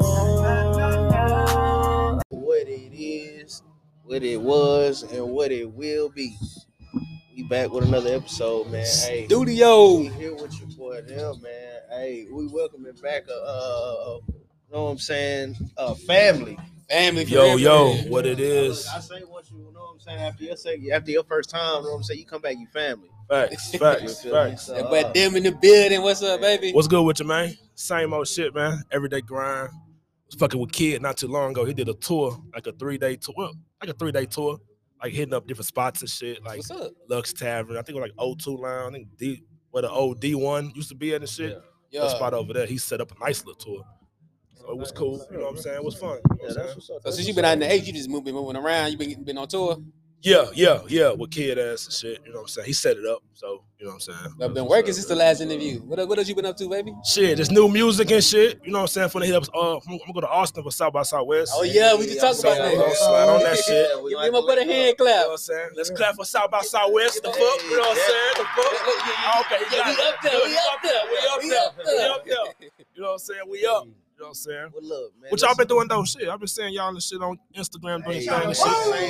What it is, what it was, and what it will be. We back with another episode, man. Hey, Studio. We here with your boy them, man. Hey, we welcoming back a, uh, you know what I'm saying, a family. Family. Yo, yo, what it is. I say what you, you know what I'm saying, after your second, after your first time, you know what I'm saying, you come back, you family. Facts, facts, facts. So, uh, but them in the building, what's up, baby? What's good with you, man? Same old shit, man. Everyday grind. Was fucking with Kid not too long ago. He did a tour, like a three-day tour, well, like a three-day tour, like hitting up different spots and shit, like what's up? Lux Tavern. I think it was like O two Lounge. I think D, where the old D one used to be at and shit. Yeah. The spot over there. He set up a nice little tour. So it was cool. You know what I'm saying? It was fun. You know Yeah, that's what's up. So since you been out in the H, you just moved, been moving around. You been been on tour. Yeah, yeah, yeah, with Kid ass and shit. You know what I'm saying? He set it up. So, you know what I'm saying? I've been working since the last interview. What what else you been up to, baby? Shit, there's new music and shit. You know what I'm saying? For the hit ups, uh, I'm, I'm gonna go to Austin for South by Southwest. Oh yeah, we just talked So, about that. we're gonna slide on that shit. Give me my butt a hand clap. You know what I'm saying? Let's clap for South by Southwest. The fuck, you know what I'm saying? The fuck. Okay, Yeah, we up there. We up there. We up there. We up there. You know what I'm saying? We up. You know what I'm saying? Well, look, man. What y'all been doing though? Shit, I've been seeing y'all and shit on Instagram doing your thing and shit.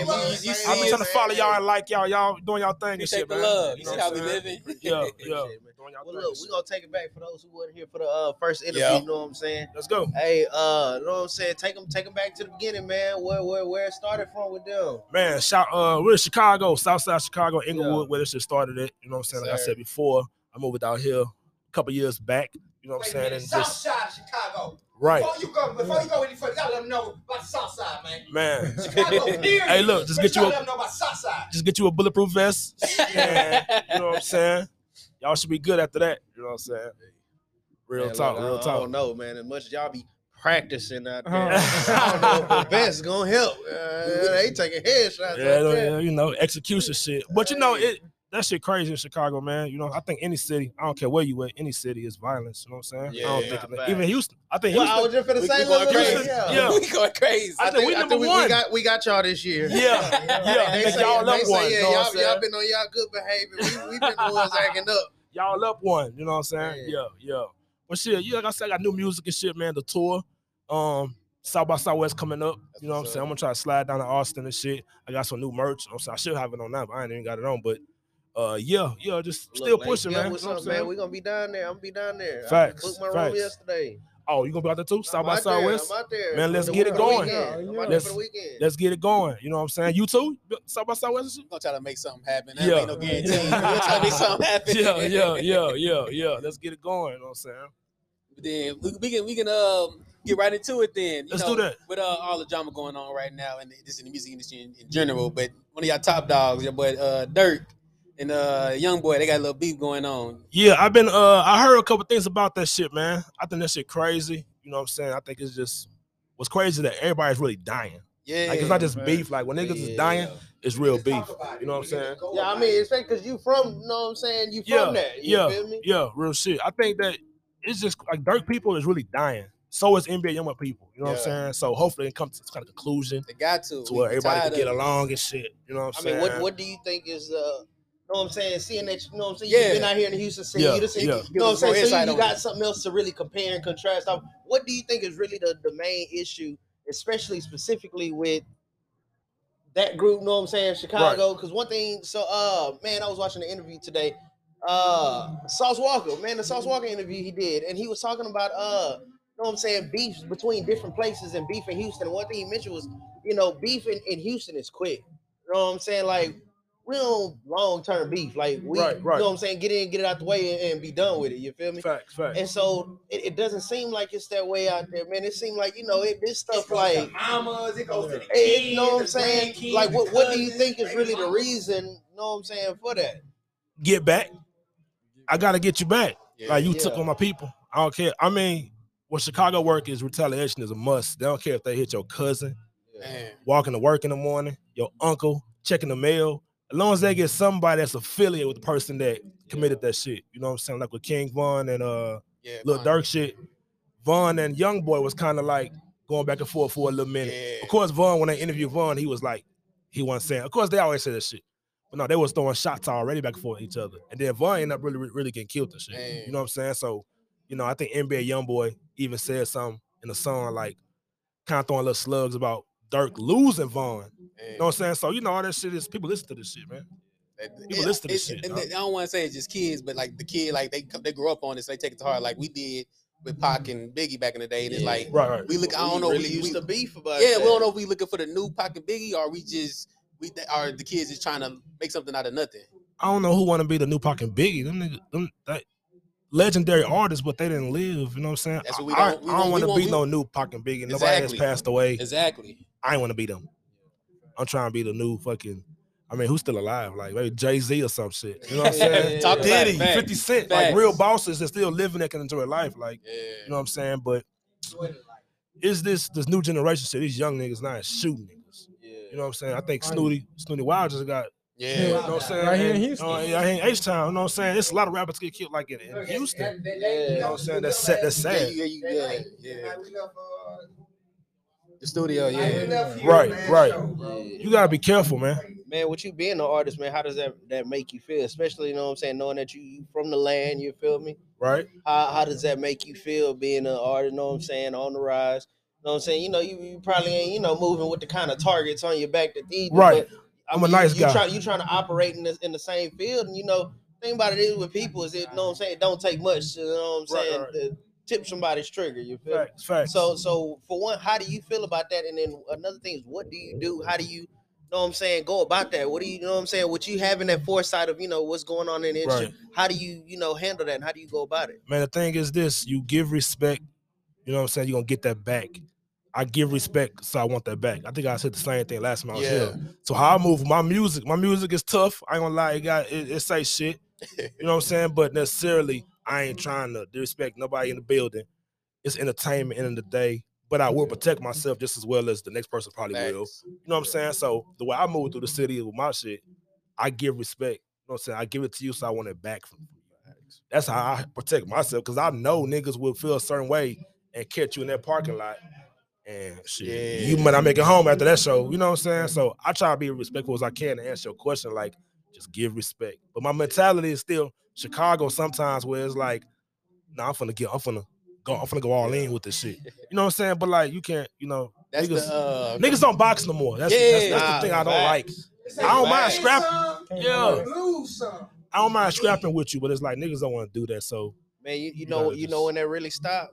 I've been trying to follow y'all and like y'all. Y'all doing y'all thing and shit, man. Love. You You know see what how I'm we saying? living? Yeah, yeah. Well, look, we're gonna take it back for those who weren't here for the uh, first interview. Yeah. You know what I'm saying? Let's go. Hey, uh, you know what I'm saying? Take them, take them back to the beginning, man. Where, where, where it started from with them? Man, shout uh we're in Chicago, Southside Chicago, Inglewood, where this shit started it. You know what I'm saying? Like I Sir. said before, I moved out here a couple years back. You know what I'm saying? And just Southside Chicago. right. Before you go, before you go any further, you gotta let them know about the Southside, man. Man. Chicago, period. Hey, look, just But get you gotta a let them know about Southside. just get you a bulletproof vest. And, you know what I'm saying? Y'all should be good after that. You know what I'm saying? Real Man, talk, look, real I, talk. I don't know, man. As much as y'all be practicing out there, Uh-huh. I don't know if the vest gonna help. Uh, they taking headshots Yeah, out there. yeah, you know, execution shit. But you know, it that shit crazy in Chicago, man. You know, I think any city, I don't care where you at, any city is violence. You know what I'm saying? Yeah, I don't yeah, think facts. even Houston. I think Well, Houston. I was just finna We- say, we going look, crazy. look, yeah. Yeah. We going crazy. I think we number we, one. we got we got y'all this year. Yeah, yeah, They and say, y'all they up say, one. yeah, You know what I'm y'all, saying? y'all been on y'all good behavior. We, we been the ones acting up. Y'all up one, you know what I'm saying? Yeah, yeah. But shit, yeah, like I said, I got new music and shit, man. The tour, um, South by Southwest coming up. You know what I'm saying? I'm gonna try to slide down to Austin and shit. I got some new merch. I'm saying I should have it on now, but I ain't even got it on. But uh, yeah, yeah, just still Look, pushing, yeah, man. What's You know up, what I'm man? saying? We gonna be down there. I'm gonna be down there. Facts, I booked my room facts. yesterday. Oh, you gonna be out there too? South I'm by out there, Southwest? I'm out there. Man, let's For the- get it for the going. weekend. I'm out there Let's, for the weekend. let's get it going. You know what I'm saying? You too? South by Southwest and shit? We're gonna try to make something happen. That Yeah. ain't no guarantee. We're gonna try to make something happen. Yeah, yeah, yeah, yeah, yeah. Let's get it going. You know what I'm saying? But then we, we can we can um get right into it then. You Let's know, do that. With uh, all the drama going on right now and just in the music industry in, in general. But one of y'all top dogs, your boy uh Dirk and uh Young Boy, they got a little beef going on. Yeah, I've been uh I heard a couple things about that shit, man. I think that shit crazy. You know what I'm saying? I think it's just what's crazy that everybody's really dying. Yeah, Like it's not just man. beef. Like when niggas is dying, it's real beef. You know what I'm saying? Yeah, I mean, especially because you from, you know what I'm saying? You Yeah, from that. You yeah, feel me? yeah, real shit. I think that it's just like Dirk people is really dying. So is N B A Youngboy people. You know what I'm Yeah. saying? So hopefully it comes to some kind of conclusion They got to. to We- where we everybody tired can get of it. along and shit. You know what I'm I saying? mean, what what do you think is, uh, you know what I'm saying? Seeing that, you know what I'm saying? Yeah. You've been out here in the Houston city. Yeah, You, done seen, yeah. you Give know what I'm us more saying? So insight you, you on got it. something else to really compare and contrast. Off. What do you think is really the, the main issue, especially specifically with that group, you know what I'm saying, Chicago? Because one thing, so, uh, man, I was watching the interview today. Uh, Sauce Walker, man, the Sauce Walker interview he did, and he was talking about, uh, you know what I'm saying, beefs between different places and beef in Houston. And one thing he mentioned was, you know, beef in, in Houston is quick. You know what I'm saying? Like, we don't long term beef. Like, we, Right, right. you know what I'm saying, get in, get it out the way, and, and be done with it. You feel me? Facts, facts. And so it, it doesn't seem like it's that way out there, man. It seems like, you know, it, this stuff like, mamas, it goes to the Hey, kids, you know what I'm the saying? grandkids, Like, what, the what do you cousins, think is really the baby reason, you know what I'm saying, for that? Get back. I gotta get you back. Like you Yeah. took on my people. I don't care. I mean, what Chicago work is retaliation is a must. They don't care if they hit your cousin, Man. walking to work in the morning, your uncle, checking the mail. as long as they get somebody that's affiliated with the person that committed that shit. You know what I'm saying? Like with King Von and uh Yeah, Lil Von. Durk shit. Von and Youngboy was kind of like going back and forth for a little minute. Yeah. Of course, Von, when they interviewed Von, he was like, he wasn't saying, of course, they always say that shit. But no, they was throwing shots already back and forth at each other. And then Von ended up really, really getting killed and shit. Man. You know what I'm saying? So, you know, I think N B A Youngboy even said something in the song, like, kind of throwing little slugs about Dirk losing Von. You know what I'm saying? So, you know, all that shit is, people listen to this shit, man. People Yeah, listen to this it- shit. and dog. I don't want to say it's just kids, but like the kid, like they they grew up on this, they take it to heart, like we did with Pac and Biggie back in the day. And it's like Right, right. we look. I don't We know. really we, used we- to beef about Yeah, that. we don't know if we looking for the new Pac and Biggie or we just we are the kids just trying to make something out of nothing. I don't know who want to be the new Pac and Biggie. Them niggas, them, that legendary artists, but they didn't live. You know what I'm saying? That's what we I, don't- we I don't won't- want we to won't- be we- no new Pac and Biggie. Nobody Exactly. has passed away. Exactly. I ain't want to be them. I'm trying to be the new fucking. I mean, who's still alive? Like maybe Jay Z or some shit. You know what I'm saying? Talk about Diddy, it. Facts. fifty Cent, like Facts. real bosses that still living that can enjoy life. Like, Yeah. you know what I'm saying? But is this this new generation shit? These young niggas not shooting niggas. You know what I'm saying? I think Snooty Snooty Wild just got. Yeah. You know what I'm saying? Right here in And, Houston. uh, yeah, here in H-Town. You know what I'm saying? It's a lot of rappers get killed like in, in Houston. You know what I'm saying? That's sad. That's Yeah, sad. you, yeah, yeah, yeah. The studio, yeah. Right, right. You gotta be careful, man. Man, with you being an artist, man, how does that that make you feel? Especially, you know what I'm saying, knowing that you, you from the land, you feel me? Right. How how does that make you feel being an artist, you know what I'm saying, on the rise? You know what I'm saying? You know, you, you probably ain't, you know, moving with the kind of targets on your back that these do, Right. but, I I'm a mean, nice you, you guy. Try, you trying to operate in, this, in the same field, and you know, the thing about it is with people is it, you know what I'm saying, it don't take much, you know what I'm Right, saying, right. to tip somebody's trigger, you feel me? Facts, facts. So, so for one, how do you feel about that? And then another thing is, what do you do? How do you, know what I'm saying, go about that? What do you, you know what I'm saying? With you having that foresight of, you know, what's going on in the industry, Right. how do you, you know, handle that? And how do you go about it? Man, the thing is this, you give respect, you know what I'm saying, you're gonna get that back. I give respect, so I want that back. I think I said the same thing last time I was Yeah. here. So how I move, my music, my music is tough. I ain't gonna lie, it got it, it say shit. You know what I'm saying? But necessarily, I ain't trying to disrespect nobody in the building. It's entertainment end of the day. But I will protect myself just as well as the next person probably will. Facts. You know what I'm saying? So the way I move through the city with my shit, I give respect. You know what I'm saying? I give it to you, so I want it back from you. That's how I protect myself, because I know niggas will feel a certain way and catch you in that parking lot. And shit, Yeah. you might not make it home after that show. You know what I'm saying? So I try to be as respectful as I can to answer your question. Like, just give respect. But my mentality is still Chicago sometimes, where it's like, nah, I'm finna get, I'm finna go, I'm finna go all in with this shit. You know what I'm saying? But like, you can't, you know, That's niggas, the uh, niggas don't box no more. That's, Yeah. that's, that's Nah, the thing I don't facts. like. I don't mind Facts. scrapping. Yeah, Lose some. I don't mind scrapping with you, but it's like niggas don't want to do that. So Man, you, you You know, gotta you just- know when that really stopped?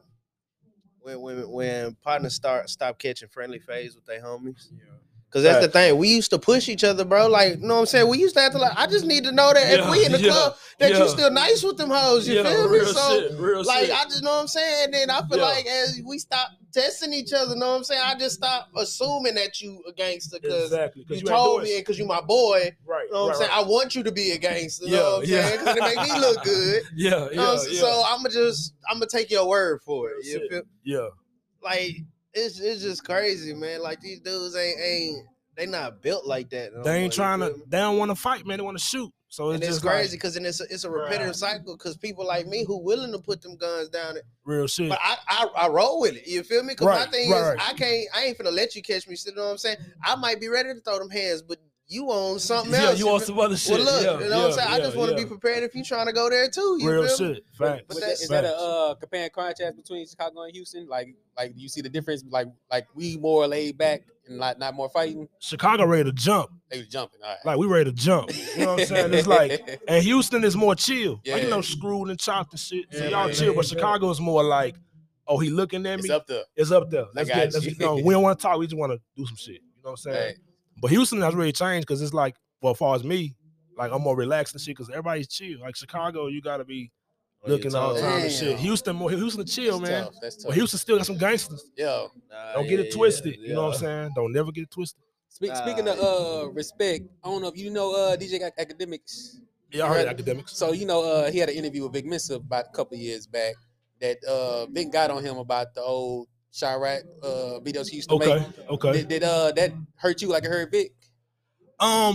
When when when partners start stop catching friendly phase with their homies. Cause that's the thing. We used to push each other, bro. Like, you know what I'm saying? We used to have to like, I just need to know that if Yeah, we in the yeah, club, that yeah. you still nice with them hoes. You yeah, feel me? real So shit, real like shit. I just know what I'm saying. And then I feel Yeah. like as we stop testing each other, know what I'm saying? I just stop assuming that you a gangster because exactly. you ain't told doing me shit. and because you my boy. Right. You know what right, I'm saying? right. I want you to be a gangster. You Yeah, know what I'm yeah. saying? Because it make me look good. Yeah, You know what yeah, I'm saying? yeah. So I'm gonna just I'm gonna take your word for it. Real You shit. feel? Yeah. Like it's it's just crazy, man. Like these dudes ain't ain't they not built like that. no They more, ain't you trying feel to. me? They don't want to fight, man. They want to shoot. So it's And it's just crazy like, because then it's a, it's a repetitive cycle because people like me who willing to put them guns down it, real shit. but I, I I roll with it. You feel me? Because my Right, thing right, is right. I can't I ain't finna let you catch me. You know what I'm saying? I might be ready to throw them hands, but you on something Yeah, else. you want feel- some other shit. Well, look, yeah, you know what I'm yeah, saying? I yeah, just want to yeah. be prepared if you trying to go there too. You real feel me? shit. Facts. But that, Facts. is that a uh, compare and contrast between Chicago and Houston? Like, like do you see the difference? Like, like we more laid back and not not more fighting. Chicago ready to jump. They was jumping. All right. Like we ready to jump. You know what I'm saying? It's like, and Houston is more chill. Like, you Yeah. know, screwed and chopped and shit. So Yeah, y'all yeah, chill, but yeah. Chicago is more like, oh, he looking at it's me. up there. It's up there. Let's got get. Let's, you. you know, we don't want to talk. We just want to do some shit. You know what I'm saying? Right. But Houston has really changed because it's like, well, as far as me, like I'm more relaxed and shit because everybody's chill. Like Chicago, you gotta be On your looking all the toes. time and shit. Damn. Houston, more Houston chill, That's man. tough. That's tough. But Houston still got some gangsters. Yo, Nah, Don't get yeah, it twisted. yeah, You know what I'm yeah. saying? Don't never get it twisted. Speak, speaking of uh respect, I don't know if you know uh D J Academics. Yeah, I heard Right. academics. So you know uh he had an interview with Vic Mensa about a couple of years back that uh Vic got on him about the old Chirac uh videos he used to Okay, make. okay. Did, did uh that hurt you like it hurt Vic? Um,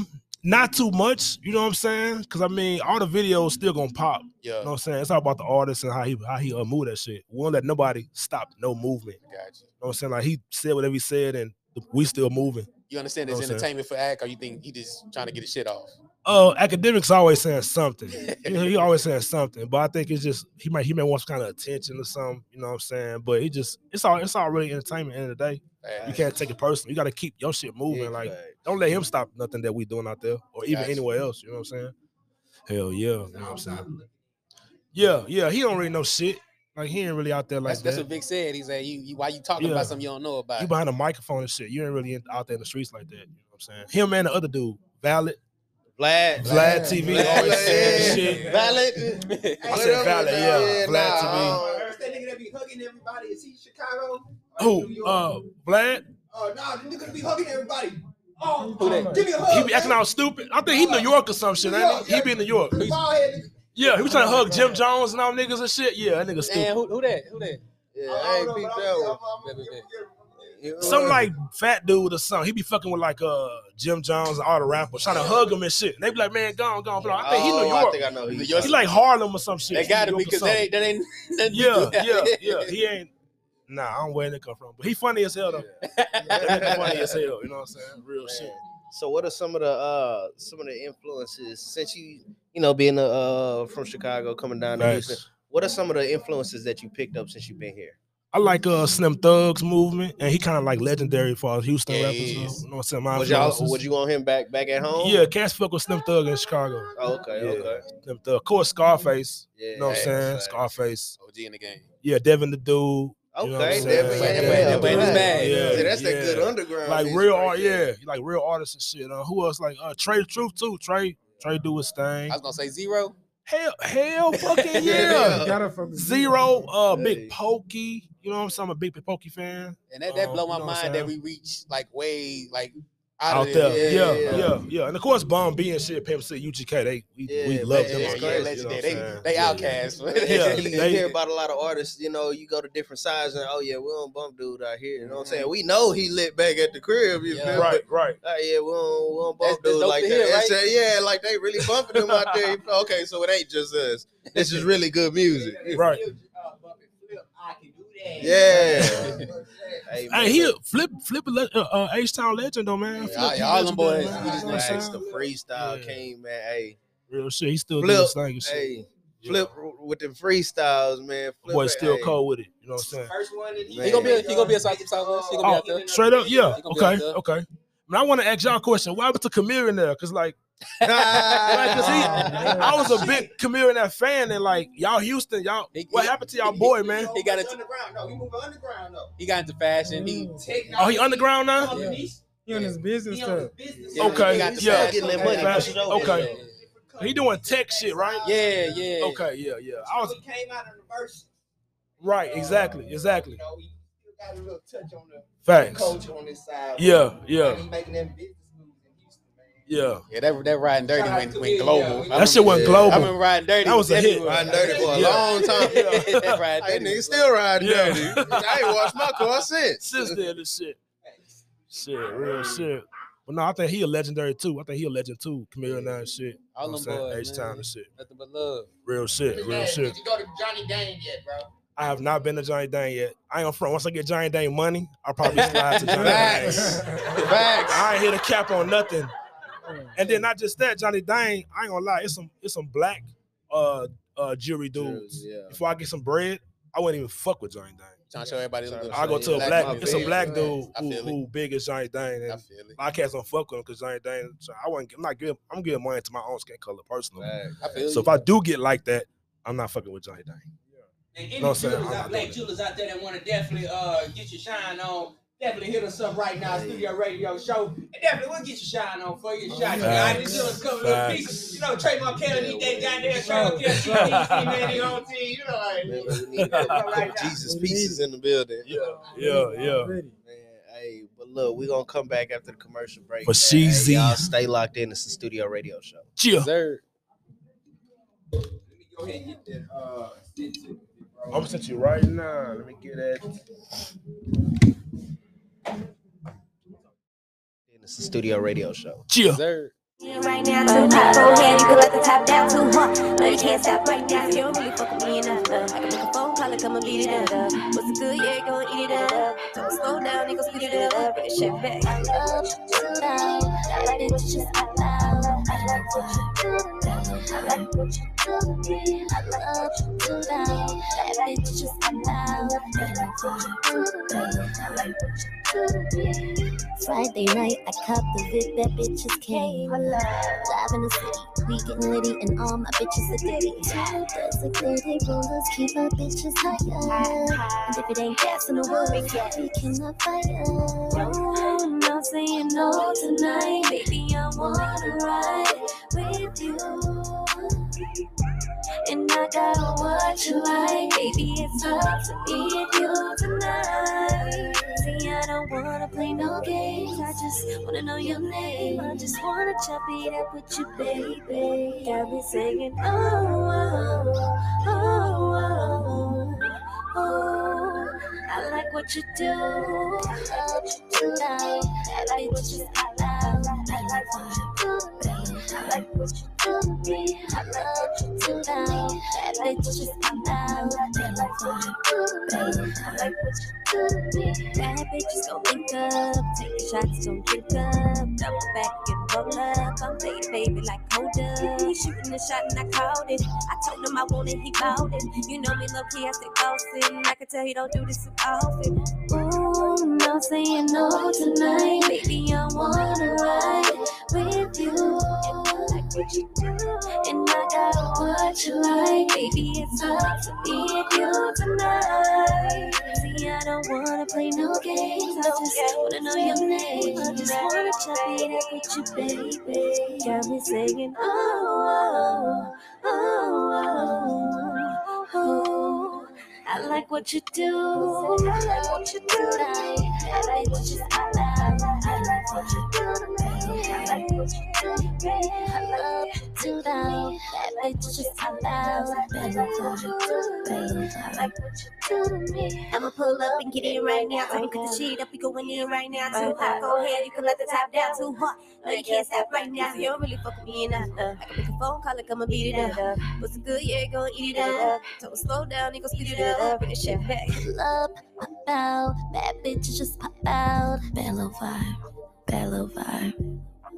Not too much, you know what I'm saying? Because I mean, all the videos still gonna pop. Yeah. You know what I'm saying? It's all about the artist and how he how he uh, move that shit. We won't let nobody stop no movement. Gotcha. You know what I'm saying? Like he said whatever he said, and we still moving. You understand You know it's what I'm saying? entertainment for act, or you think he just trying to get his shit off? Uh, academics always saying something. You know, he always saying something, but I think it's just he might he may want some kind of attention or something. You know what I'm saying? But he just it's all it's all really entertainment. At the end of the day, Facts. you can't take it personal. You got to keep your shit moving. Big Like facts. don't let him stop nothing that we doing out there, or even Gotcha. anywhere else. You know what I'm saying? Hell yeah. You know what I'm saying? Yeah, yeah. He don't really know shit. Like he ain't really out there like That's, that's that. what Vic said. He said, "You, you why you talking Yeah. about something you don't know about?" You behind a microphone and shit. You ain't really in, out there in the streets like that. You know what I'm saying? Him and the other dude, Valid. Vlad, Vlad T V Vlad, always saying yeah. shit. Valid. I said Valid, yeah. Vlad nah, T V. uh, That nigga that be hugging everybody, is he Chicago? Who? Uh, Vlad? Oh, no, the nigga be hugging everybody. Oh, Who that? give me a hug. He be acting all stupid. I think he New York or some shit, ain't he? He be in New York. Bald head nigga. Yeah, he was trying to hug Jim Jones and all niggas and shit. Yeah, that nigga Man, stupid. who, who that? Who that? Yeah, I I ain't don't peeped know, but that I'm- one. I'm- I'm- Bet, bet, bet. You know Some what? like fat dude or something. He be fucking with like uh Jim Jones and all the rappers, trying to hug him and shit. And they be like, man, go on, go on. But I think he New Oh, York. I think I know who New you York. He like Harlem or some shit. They He got to New be York or because that something. ain't that ain't. nothing to Yeah, do with that. yeah, yeah. He ain't. Nah, I don't know where they come from. But he funny as hell though. That nigga funny as hell. You know what I'm saying? Real shit. So what are some of the uh some of the influences since you you know being uh from Chicago coming down to Facts. Houston? What are some of the influences that you picked up since you've been here? I like uh Slim Thugs movement, and he kind of like legendary for us Houston Yeah, rappers. he You know is. what I'm saying? My Was y'all influences. would you want him back back at home? Yeah, cats fuck with Slim Thug in Chicago. Oh, okay, Yeah. okay. Slim Thug. Of course, Scarface. Yeah, You know what I'm yeah, saying? facts. Scarface. O G in the game. Yeah, Devin the Dude. You know what I'm Okay, saying? Devin, That yeah, boy- that boy in his yeah. bag. Yeah, See, that's that yeah. good underground. Like music real right art, there. yeah, like real artists and shit. Uh, who else? Like uh, Trey the Truth too. Trey, Trey do his thing. I was gonna say zero. Hell, hell, fucking Yeah. yeah. Gotta fuck with Zero, uh, Hey. Big Pokey. You know what I'm saying? I'm a big Pokey fan. And that, that Um, blow you my know what I'm mind that saying? we reach like way like out, Out of there, there. yeah, yeah, yeah, yeah. yeah, and of course, Bomb B and shit, Pimp C, U G K, they we, Yeah, we love man, them. Yeah, it's out yeah, there, crazy. you know what legendary. I'm They saying? they Yeah. outcasts. Yeah, you they- hear about a lot of artists, you know, you go to different sides and oh yeah, we don't bump dude out here. You know what I'm saying? We know he lit back at the crib, you Yeah. feel me? Right, right. Oh yeah, we don't, we don't That's- bump that's dude dope like to that. hear, And right? say, yeah, like they really bumping him out there. You feel- Okay, so it ain't just us. This is really good music. Right. Yeah. Hey, man, Hey, he look, flip, flip, a le- uh, uh, H Town legend though, man. Yeah, Flip, all- he all them legendary, boys, man. we You just know what I'm facts, the saying? freestyle Yeah. came, man. Hey, Real shit. He still Flip, doing his thing and shit. hey, Yeah. flip with the freestyles, man. Flip Boy, it, still hey. cold with it. You know what I'm saying? First one that Man. He gonna be a, he gonna be a South Southwest. He gonna be out Oh, there. straight up, yeah. He gonna be out Okay, there. okay. But I want to ask y'all a question. Why was the Kamir in there? Cause like, like, cause he, I was a big Kamir in that fan, and like y'all Houston, y'all, He- what he- happened to y'all boy, man? He got it. underground. No, he moving underground though. He got into fashion. He Oh, he underground now? Yeah. He on his business He on his stuff. business. Yeah, Okay, he got the yeah. fashion. Getting that money, Fashion, push it over. okay. He doing tech shit, right? Yeah, yeah. Okay, yeah, yeah. I was He came out in the verse. right, exactly, exactly. You know, he still got a little touch on the Facts. culture on this side. Yeah, yeah, He making them business moves in Houston, man. yeah. Yeah, that that riding dirty went, went global. That shit went Yeah. global. I remember riding dirty. That was a hit. everywhere. Riding dirty for a Yeah. long time. That riding Hey, dirty nigga was still riding Yeah. dirty. I ain't washed my car since. Since then, this shit. Shit, real shit. But no, I think he a legendary too. I think he a legend too. Camille and that shit. All You know them what I'm saying? boys, H-Town man. and shit. Nothing but love. Real shit, real Yeah, shit. Did you go to Johnny Dane yet, bro? I have not been to Johnny Dane yet. I ain't on front. Once I get Johnny Dane money, I'll probably slide to Johnny Dane. Facts. Facts. I ain't hit a cap on nothing. And then not just that, Johnny Dane, I ain't gonna lie, it's some it's some black uh uh jewelry dudes. Yeah. Before I get some bread, I wouldn't even fuck with Johnny Dane. Trying to show everybody. a little I go shit. to a black, man. it's a black Right. dude I who, feel it. who big as Johnny Dane. I And feel it. my cats don't fuck with him because Johnny Dane. So I wouldn't. I'm not giving. I'm giving money to my own skin color personally. Facts. I feel So you. if I do get like that, I'm not fucking with Johnny Dane. And any No, I'm saying, jewelers I'm out, not black doing that. jewelers out there that want to definitely uh get your shine on, definitely hit us up right now, Studio Radio Show. And definitely we'll get your shine on for you. Shot you. I just do a couple little Facts. pieces. You know, Trey Markel need that goddamn Trey Markel T V, man, he on team. You know, like, Man, we need that Jesus pieces in the building. Yeah, yeah, yeah. Man, hey, but look, we're gonna come back after the commercial break. For man. Sheezy. Hey, y'all stay locked in. It's the Studio Radio Show. Chill. Sir. let me go ahead and get that uh sit to I'm gonna send you right now. Let me get that. It's the Studio Radio Show. Chill. Sir. Right now, too hot. Go ahead, you can let the top down too hot. No, you can't stop right now. You don't really fuck with me enough. Uh, I can make a phone call and come and beat it up. What's it good? Yeah, go and eat it up. Don't slow down, nigga, speed it up. Bring the shit back. I love you down. That bitch just out loud. I like what you do to me. I like what you do to me. I love you down. That bitch just out loud. I like what you do to me. I like what you do to me. Friday night, I caught the Vic, that bitch just came. Live in the city, we getting litty, and all my bitches are ditty. Does it clear they rollers, keep our bitches higher. And if it ain't gas in the wood, we cannot fire. Oh, I'm not saying no tonight, baby, I wanna ride with you. And I got what you like, baby, it's up to me and you tonight. See, I don't wanna play no games, I just wanna know your name. I just wanna chop it up with you, baby. Got me singing, oh, oh, oh, oh, oh. I like what you do, I love you tonight. That bitch is out loud. I like what you do, baby. I like what you do to me. I love you tonight. That bitch just out loud. I like what you do, baby. I like what you do to me. Bad bitches gon' link up, take shots, don't drink up, double back and roll up. I'm playing baby like Coda. He shooting a shot and I called it. I told him I want it, he bought it. You know me, low key, I stay bossing. I can tell he don't do this too often. Ooh, I'm not saying no tonight, baby. I wanna ride with you. And I like what you do, and I got what you like, baby. It's up to me and you tonight. See, I don't wanna play no games, I just wanna know your name. I just wanna chop it up with you, baby. Got me singing, oh, oh, oh, oh, oh. I like what you do, I like what you do tonight. I like what you do, I like what you do to me. I like what you do to me. I love you tonight. That bitch just out loud. I like what you do to me. I like what you do to me. I'ma pull up and get in right now. I'ma cut the shit up, we going in right now. Too hot, go ahead, you can let the top down. Too hot, no you can't stop right now. You don't really fuck with me enough. Uh, I can make a phone call and come and beat it up. What's it good? Yeah, go and eat it up. Don't slow down, nigga, speed it up. Bring the shit back. Pull up, pop out, bad bitches just pop out. Bellow vibe, bellow vibe.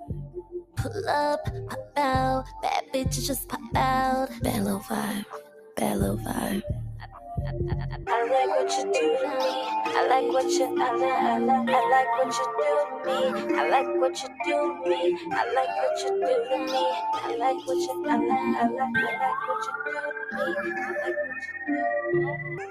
Pull up, pop out, bad bitches just pop out. Bellow vibe, bellow vibe. I like what you do to me. I like what you, I like, I like, I like what you do to me. I like what you do to me. I like what you do to me. I like what you, I like, I like, I like what you do to me. I like what you do to me.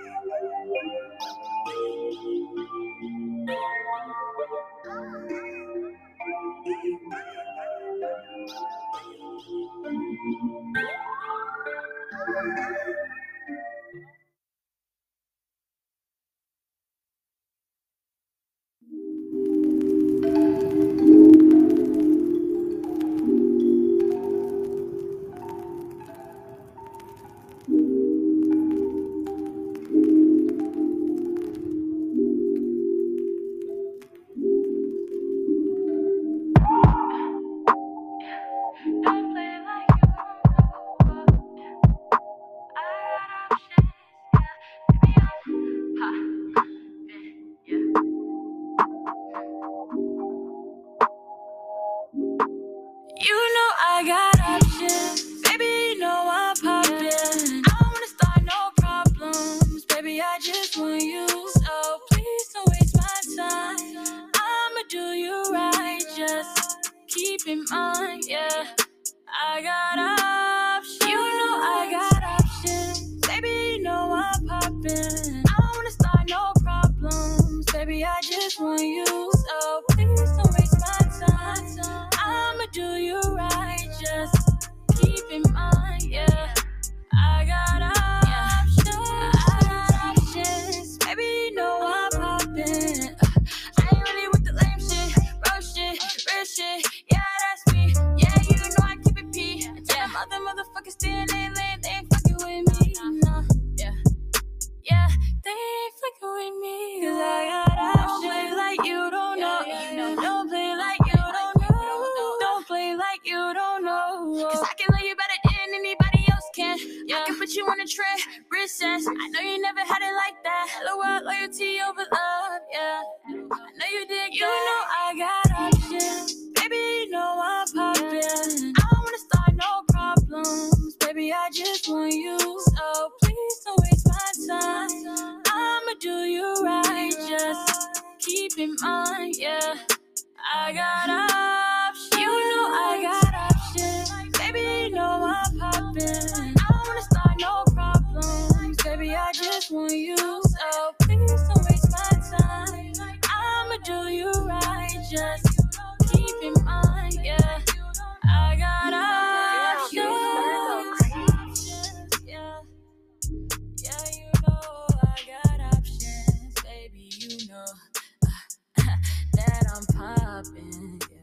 No, a trend, recess. I know you never had it like that. LOL, loyalty over love, yeah. I know you dig. You know I got options, baby. You know I'm poppin'. I don't wanna start no problems, baby. I just want you, so please don't waste my time. I'ma do you right, just keep in mind, yeah. I got options. You know I got options. Baby, you know I'm poppin'. I don't wanna start no problems. Baby, I just want you. So please don't waste my time. I'ma do you right. Just keep in mind, yeah. I got options. Yeah. Yeah, you know I got options. Baby, you know that I'm poppin', yeah.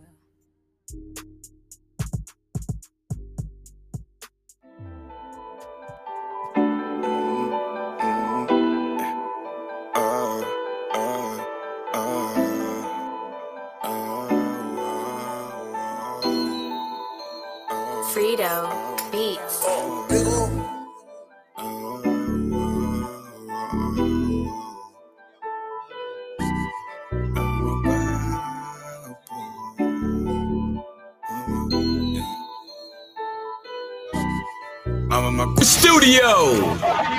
Frito Beats. I'm in my studio.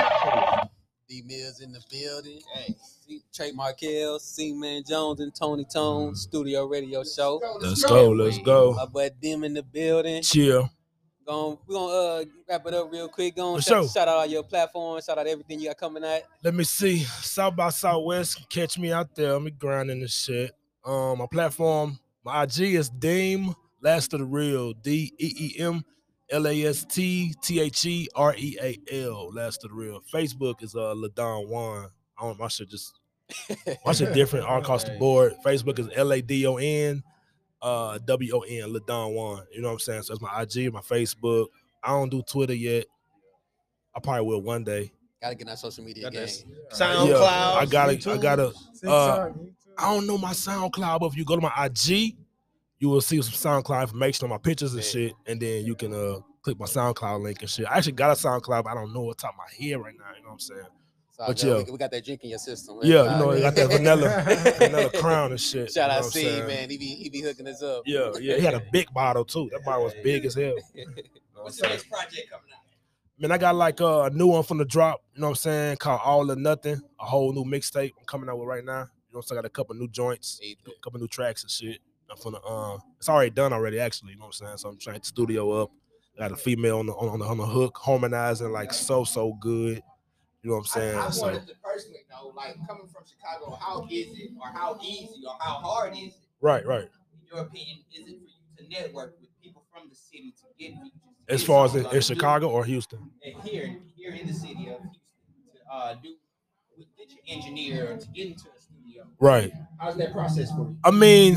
D Mills in the building. Hey, Trey Markel, C Man Jones, and Tony Tone Studio Radio Show. Let's go, let's go. My bud Dim in the building. Chill. Gon' we gonna uh, wrap it up real quick. Go For shout, sure. shout out all your platforms. Shout out everything you got coming out. Let me see. South by Southwest, catch me out there. I'm grinding this shit. Um, my platform, my I G is Deem Last of the Real. D E E M L A S T T H E R E A L. Last of the Real. Facebook is uh LaDon Juan. I don't my shit just my shit different all across the board. Facebook is L A D O N uh W O N, LaDon Juan. You know what I'm saying? So that's my I G, my Facebook. I don't do Twitter yet. I probably will one day. Gotta get on social media game. SoundCloud. Yeah, I gotta, YouTube, I gotta. Uh, TikTok, I don't know my SoundCloud, but if you go to my I G, you will see some SoundCloud information on my pictures and shit, and then you can uh click my SoundCloud link and shit. I actually got a SoundCloud, but I don't know what's top of my head right now. You know what I'm saying? So But yeah, yeah. we, we got that drink in your system. Right? Yeah, you know, they got that vanilla, vanilla crown and shit. Shout you know out what I'm C saying? man, he be he be hooking us up. Yeah, yeah, he had a big bottle too. That bottle was big as hell. What's the next project coming out? Man, I got like uh, a new one from the drop, you know what I'm saying, called All or Nothing, a whole new mixtape I'm coming out with right now. You know what I'm saying? I got a couple new joints, a couple new tracks and shit. I'm from the, uh, it's already done already, actually, you know what I'm saying? So I'm trying to studio up. I got a female on the on the, on the hook, harmonizing like so, so good. You know what I'm saying? I, I So- wanted to personally know, like, coming from Chicago, how is it, or how easy, or how hard is it, right, right. in your opinion, is it for you to network with people from the city to get reaches? to As get far as songs in, out in of Chicago do- or Houston? And here, here in the city of Houston, to uh, do, get your engineer, or to get into the studio. Right. How's that process for you? I mean,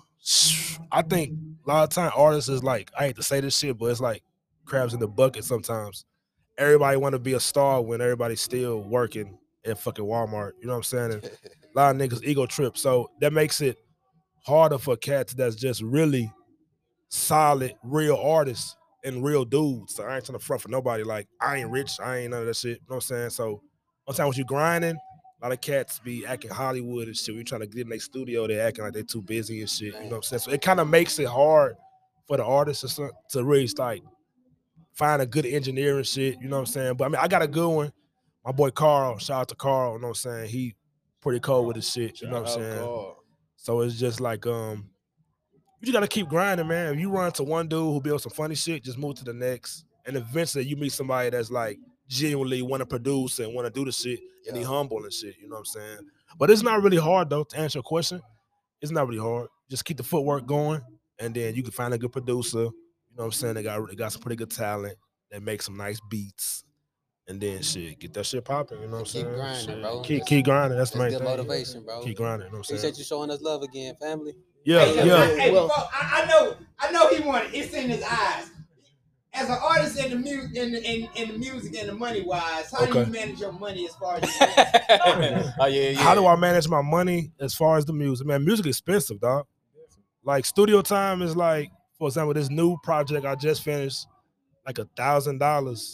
I think a lot of time artists is like, I hate to say this shit, but it's like crabs in the bucket sometimes. Everybody want to be a star when everybody's still working at fucking Walmart. You know what I'm saying? And a lot of niggas ego trip. So that makes it harder for cats that's just really solid, real artists and real dudes. So I ain't trying to front for nobody. Like, I ain't rich. I ain't none of that shit. You know what I'm saying? So one time when you grinding, a lot of cats be acting Hollywood and shit. We trying to get in their studio, they acting like they too busy and shit. You know what I'm saying? So it kind of makes it hard for the artists to, some- to really like find a good engineer and shit. You know what I'm saying? But I mean, I got a good one. My boy Carl, shout out to Carl. You know what I'm saying? He pretty cold with his shit. You know what I'm saying? So it's just like, um, you just gotta keep grinding, man. If you run to one dude who builds some funny shit, just move to the next. And eventually you meet somebody that's like genuinely want to produce and want to do the shit and he humble and shit. You know what I'm saying? But it's not really hard though, to answer your question. It's not really hard. Just keep the footwork going and then you can find a good producer. You know what I'm saying? They got they got some pretty good talent. They make some nice beats. And then shit, get that shit popping. You know what I'm Keep saying? grinding, Shit. bro. Keep keep grinding. That's the That's main good thing. motivation, bro. Keep grinding. You know what I'm saying? Appreciate you showing us love again, family. Yeah, Hey, yeah. Hey, before, I, I know, I know he wanted. It's in his eyes. As an artist in the music, in, the- in, in the music and the money wise, how do Okay. you manage your money as far as? Oh yeah, yeah. How do I manage my money as far as the music? Man, music is expensive, dog. Like studio time is like, for example, this new project I just finished, like a thousand dollars.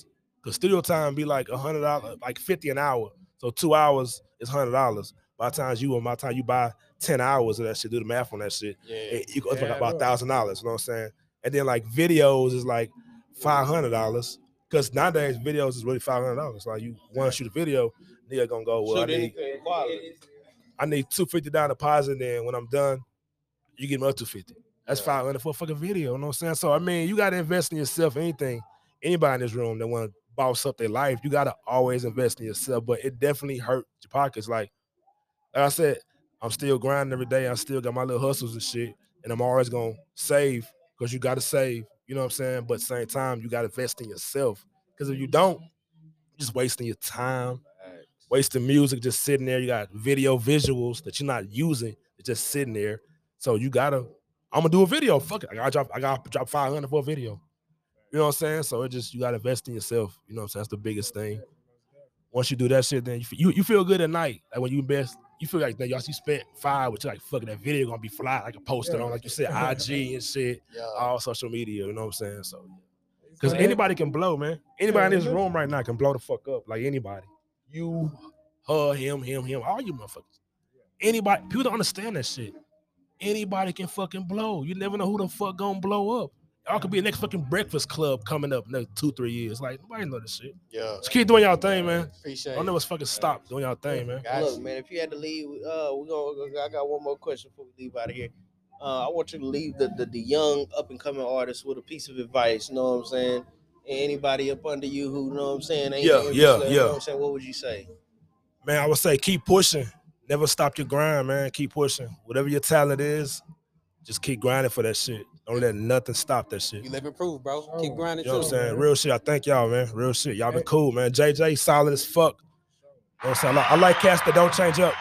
Cause studio time be like a hundred dollars, like fifty an hour. So two hours is hundred dollars. By the time you and my time you buy ten hours of that shit, do the math on that shit. Yeah, it, you go it's Yeah, like about look. thousand dollars. You know what I'm saying? And then like videos is like five hundred dollars. Cause nowadays videos is really five hundred dollars. Like you want to shoot a video, nigga gonna go, well, I Shoot need, anything quality. I need two fifty down deposit. Then when I'm done, you give me up two fifty. That's five hundred for a fucking video. You know what I'm saying? So I mean, you gotta invest in yourself. Anything, anybody in this room that want to boss up their life, you gotta always invest in yourself. But it definitely hurt your pockets. Like, like I said, I'm still grinding every day. I still got my little hustles and shit, and I'm always gonna save because you gotta save. You know what I'm saying? But at the same time, you gotta invest in yourself. Because if you don't, you're just wasting your time, wasting music, just sitting there. You got video visuals that you're not using, it's just sitting there. So you gotta, I'm gonna do a video. Fuck it. I gotta drop, I gotta drop five hundred for a video. You know what I'm saying? So it just, you gotta invest in yourself. You know what I'm saying? That's the biggest thing. Once you do that shit, then you you, you feel good at night. Like when you invest, you feel like, y'all, you spent five, which like, fucking that video gonna be fly. I can post it on, like you said, I G and shit, all social media. You know what I'm saying? So, because anybody can blow, man. Anybody in this room right now can blow the fuck up. Like anybody. You, her, him, him, him, all you motherfuckers. Anybody, people don't understand that shit. Anybody can fucking blow. You never know who the fuck gonna blow up. Y'all could be a next fucking Breakfast Club coming up next two, three years. Like, nobody know this shit. Yeah. Just keep doing y'all thing, man. Appreciate Don't never fucking stop doing y'all thing, man. Look, man, if you had to leave, uh, we gonna. I got one more question before we leave out of here. Uh, I want you to leave the, the the young up and coming artists with a piece of advice. You know what I'm saying? Anybody up under you who, you know what I'm saying? Ain't Yeah, ain't yeah, listening, yeah. You know what I'm saying? What would you say? Man, I would say keep pushing. Never stop your grind, man. Keep pushing. Whatever your talent is, just keep grinding for that shit. Don't let nothing stop that shit. You live and prove, bro. Keep grinding You know too. what I'm saying? Real shit. I thank y'all, man. Real shit. Y'all been cool, man. J J, solid as fuck. You know what I'm saying? I like, I like cats that don't change up.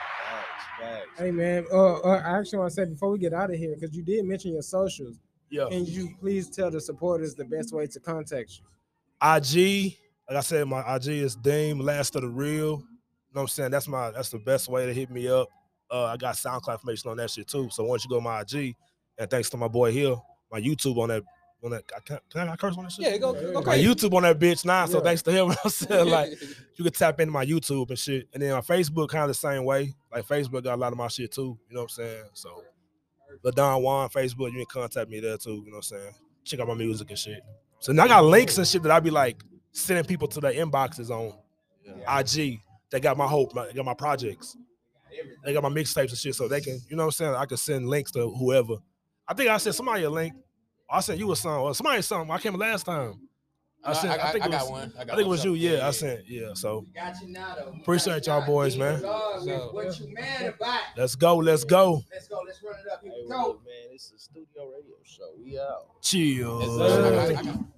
Hey man, uh, uh, I actually want to say before we get out of here, because you did mention your socials. Yeah. Can you please tell the supporters the best way to contact you? I G, like I said, my I G is Dame, last of the real. You know what I'm saying? That's my that's the best way to hit me up. Uh, I got SoundCloud information on that shit too. So once you go to my I G, and thanks to my boy here, my YouTube on that on that I can't, can I curse on that shit? Yeah, go, go My crazy. YouTube on that bitch now. So Yeah. thanks to him, I'm saying like you can tap into my YouTube and shit. And then on Facebook, kind of the same way. Like Facebook got a lot of my shit too. You know what I'm saying? So LaDon Juan, Facebook, you can contact me there too. You know what I'm saying? Check out my music and shit. So now I got links and shit that I be like sending people to their inboxes on I G. They got my hope, my, they got my projects. They got my mixtapes and shit. So they can, you know what I'm saying? I can send links to whoever. I think I sent somebody a link. I sent you a song. Or somebody something. I came last time. I, No, sent, I- I, think I it was, got one. I got I think it one. was you. Yeah, Yeah, yeah. I sent. Yeah. So Got you now, though. appreciate y'all boys, man. So, What you mad about? Let's go. Let's go. Let's go. Let's run it up. Here Hey, we well, go. look, man, it's a studio radio show. We out. Chill. I got- I got-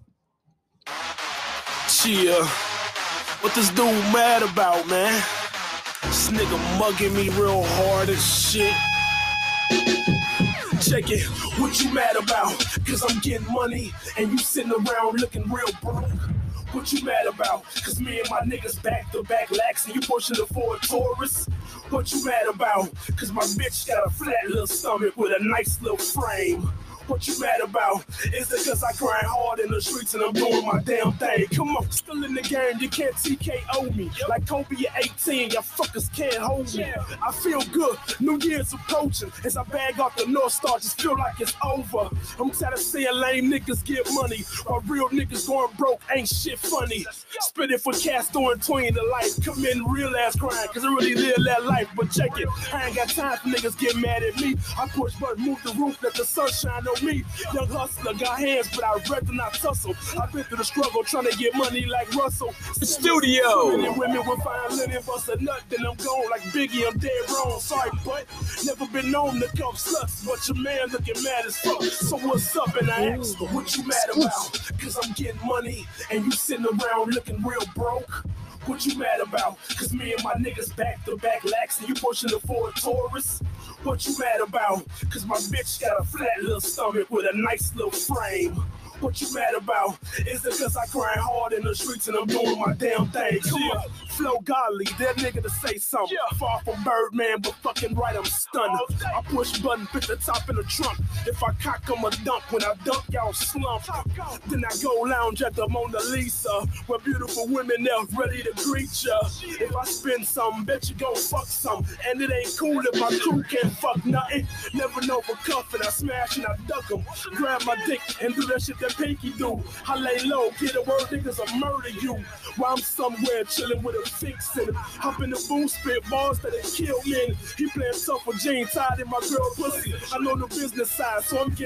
Chill. What this dude mad about, man? This nigga mugging me real hard as shit. Check it, what you mad about? Cause I'm getting money and you sitting around looking real broke. What you mad about? Cause me and my niggas back to back lax and you pushing the Ford Taurus. What you mad about? Cause my bitch got a flat little stomach with a nice little frame. What you mad about? Is it cause I grind hard in the streets and I'm doing my damn thing? Come on, still in the game, you can't T K O me. Like Kobe at eighteen, y'all fuckers can't hold me. I feel good, New Year's approaching. As I bag off the North Star, just feel like it's over. I'm tired of seeing lame niggas get money, while real niggas going broke ain't shit funny. Spit it for cats throwing tween the life, committing real ass crime, cause I really live that life. But check it, I ain't got time for niggas get mad at me. I push button, move the roof, let the sun shine on me. Young hustler, got hands, but I'd rather not tussle. I've been through the struggle trying to get money like Russell. Studio. Men and women with fine linen, bust a nut, then I'm gone like Biggie, I'm dead wrong. Sorry, but never been known to come sluts, but your man looking mad as fuck. So what's up? And I ask, what you mad about? Cause I'm getting money and you sitting around looking real broke. What you mad about? Cause me and my niggas back to back lax and you pushing the Ford Taurus. What you mad about? Cause my bitch got a flat little stomach with a nice little frame. What you mad about? Is it cause I grind hard in the streets and I'm doing my damn thing? Come on, Flow godly, that nigga to say something. Far from Birdman, but fucking right, I'm stunned. I push button, put the top in the trunk. If I cock, I'm a dump. When I dump, y'all slump. Then I go lounge at the Mona Lisa, where beautiful women there ready to greet ya. If I spend some, bet you gon' fuck some. And it ain't cool if my crew can't fuck nothing. Never know for cuffin', I smash and I duck 'em. Grab my dick and do that shit that Pinky do. I lay low, get a word, niggas will murder you. While I'm somewhere chillin' with a fixin'. Hop in the booth, spit balls that it kill men. He playin' tough with Gene tied in my girl pussy. I know the business side, so I'm getting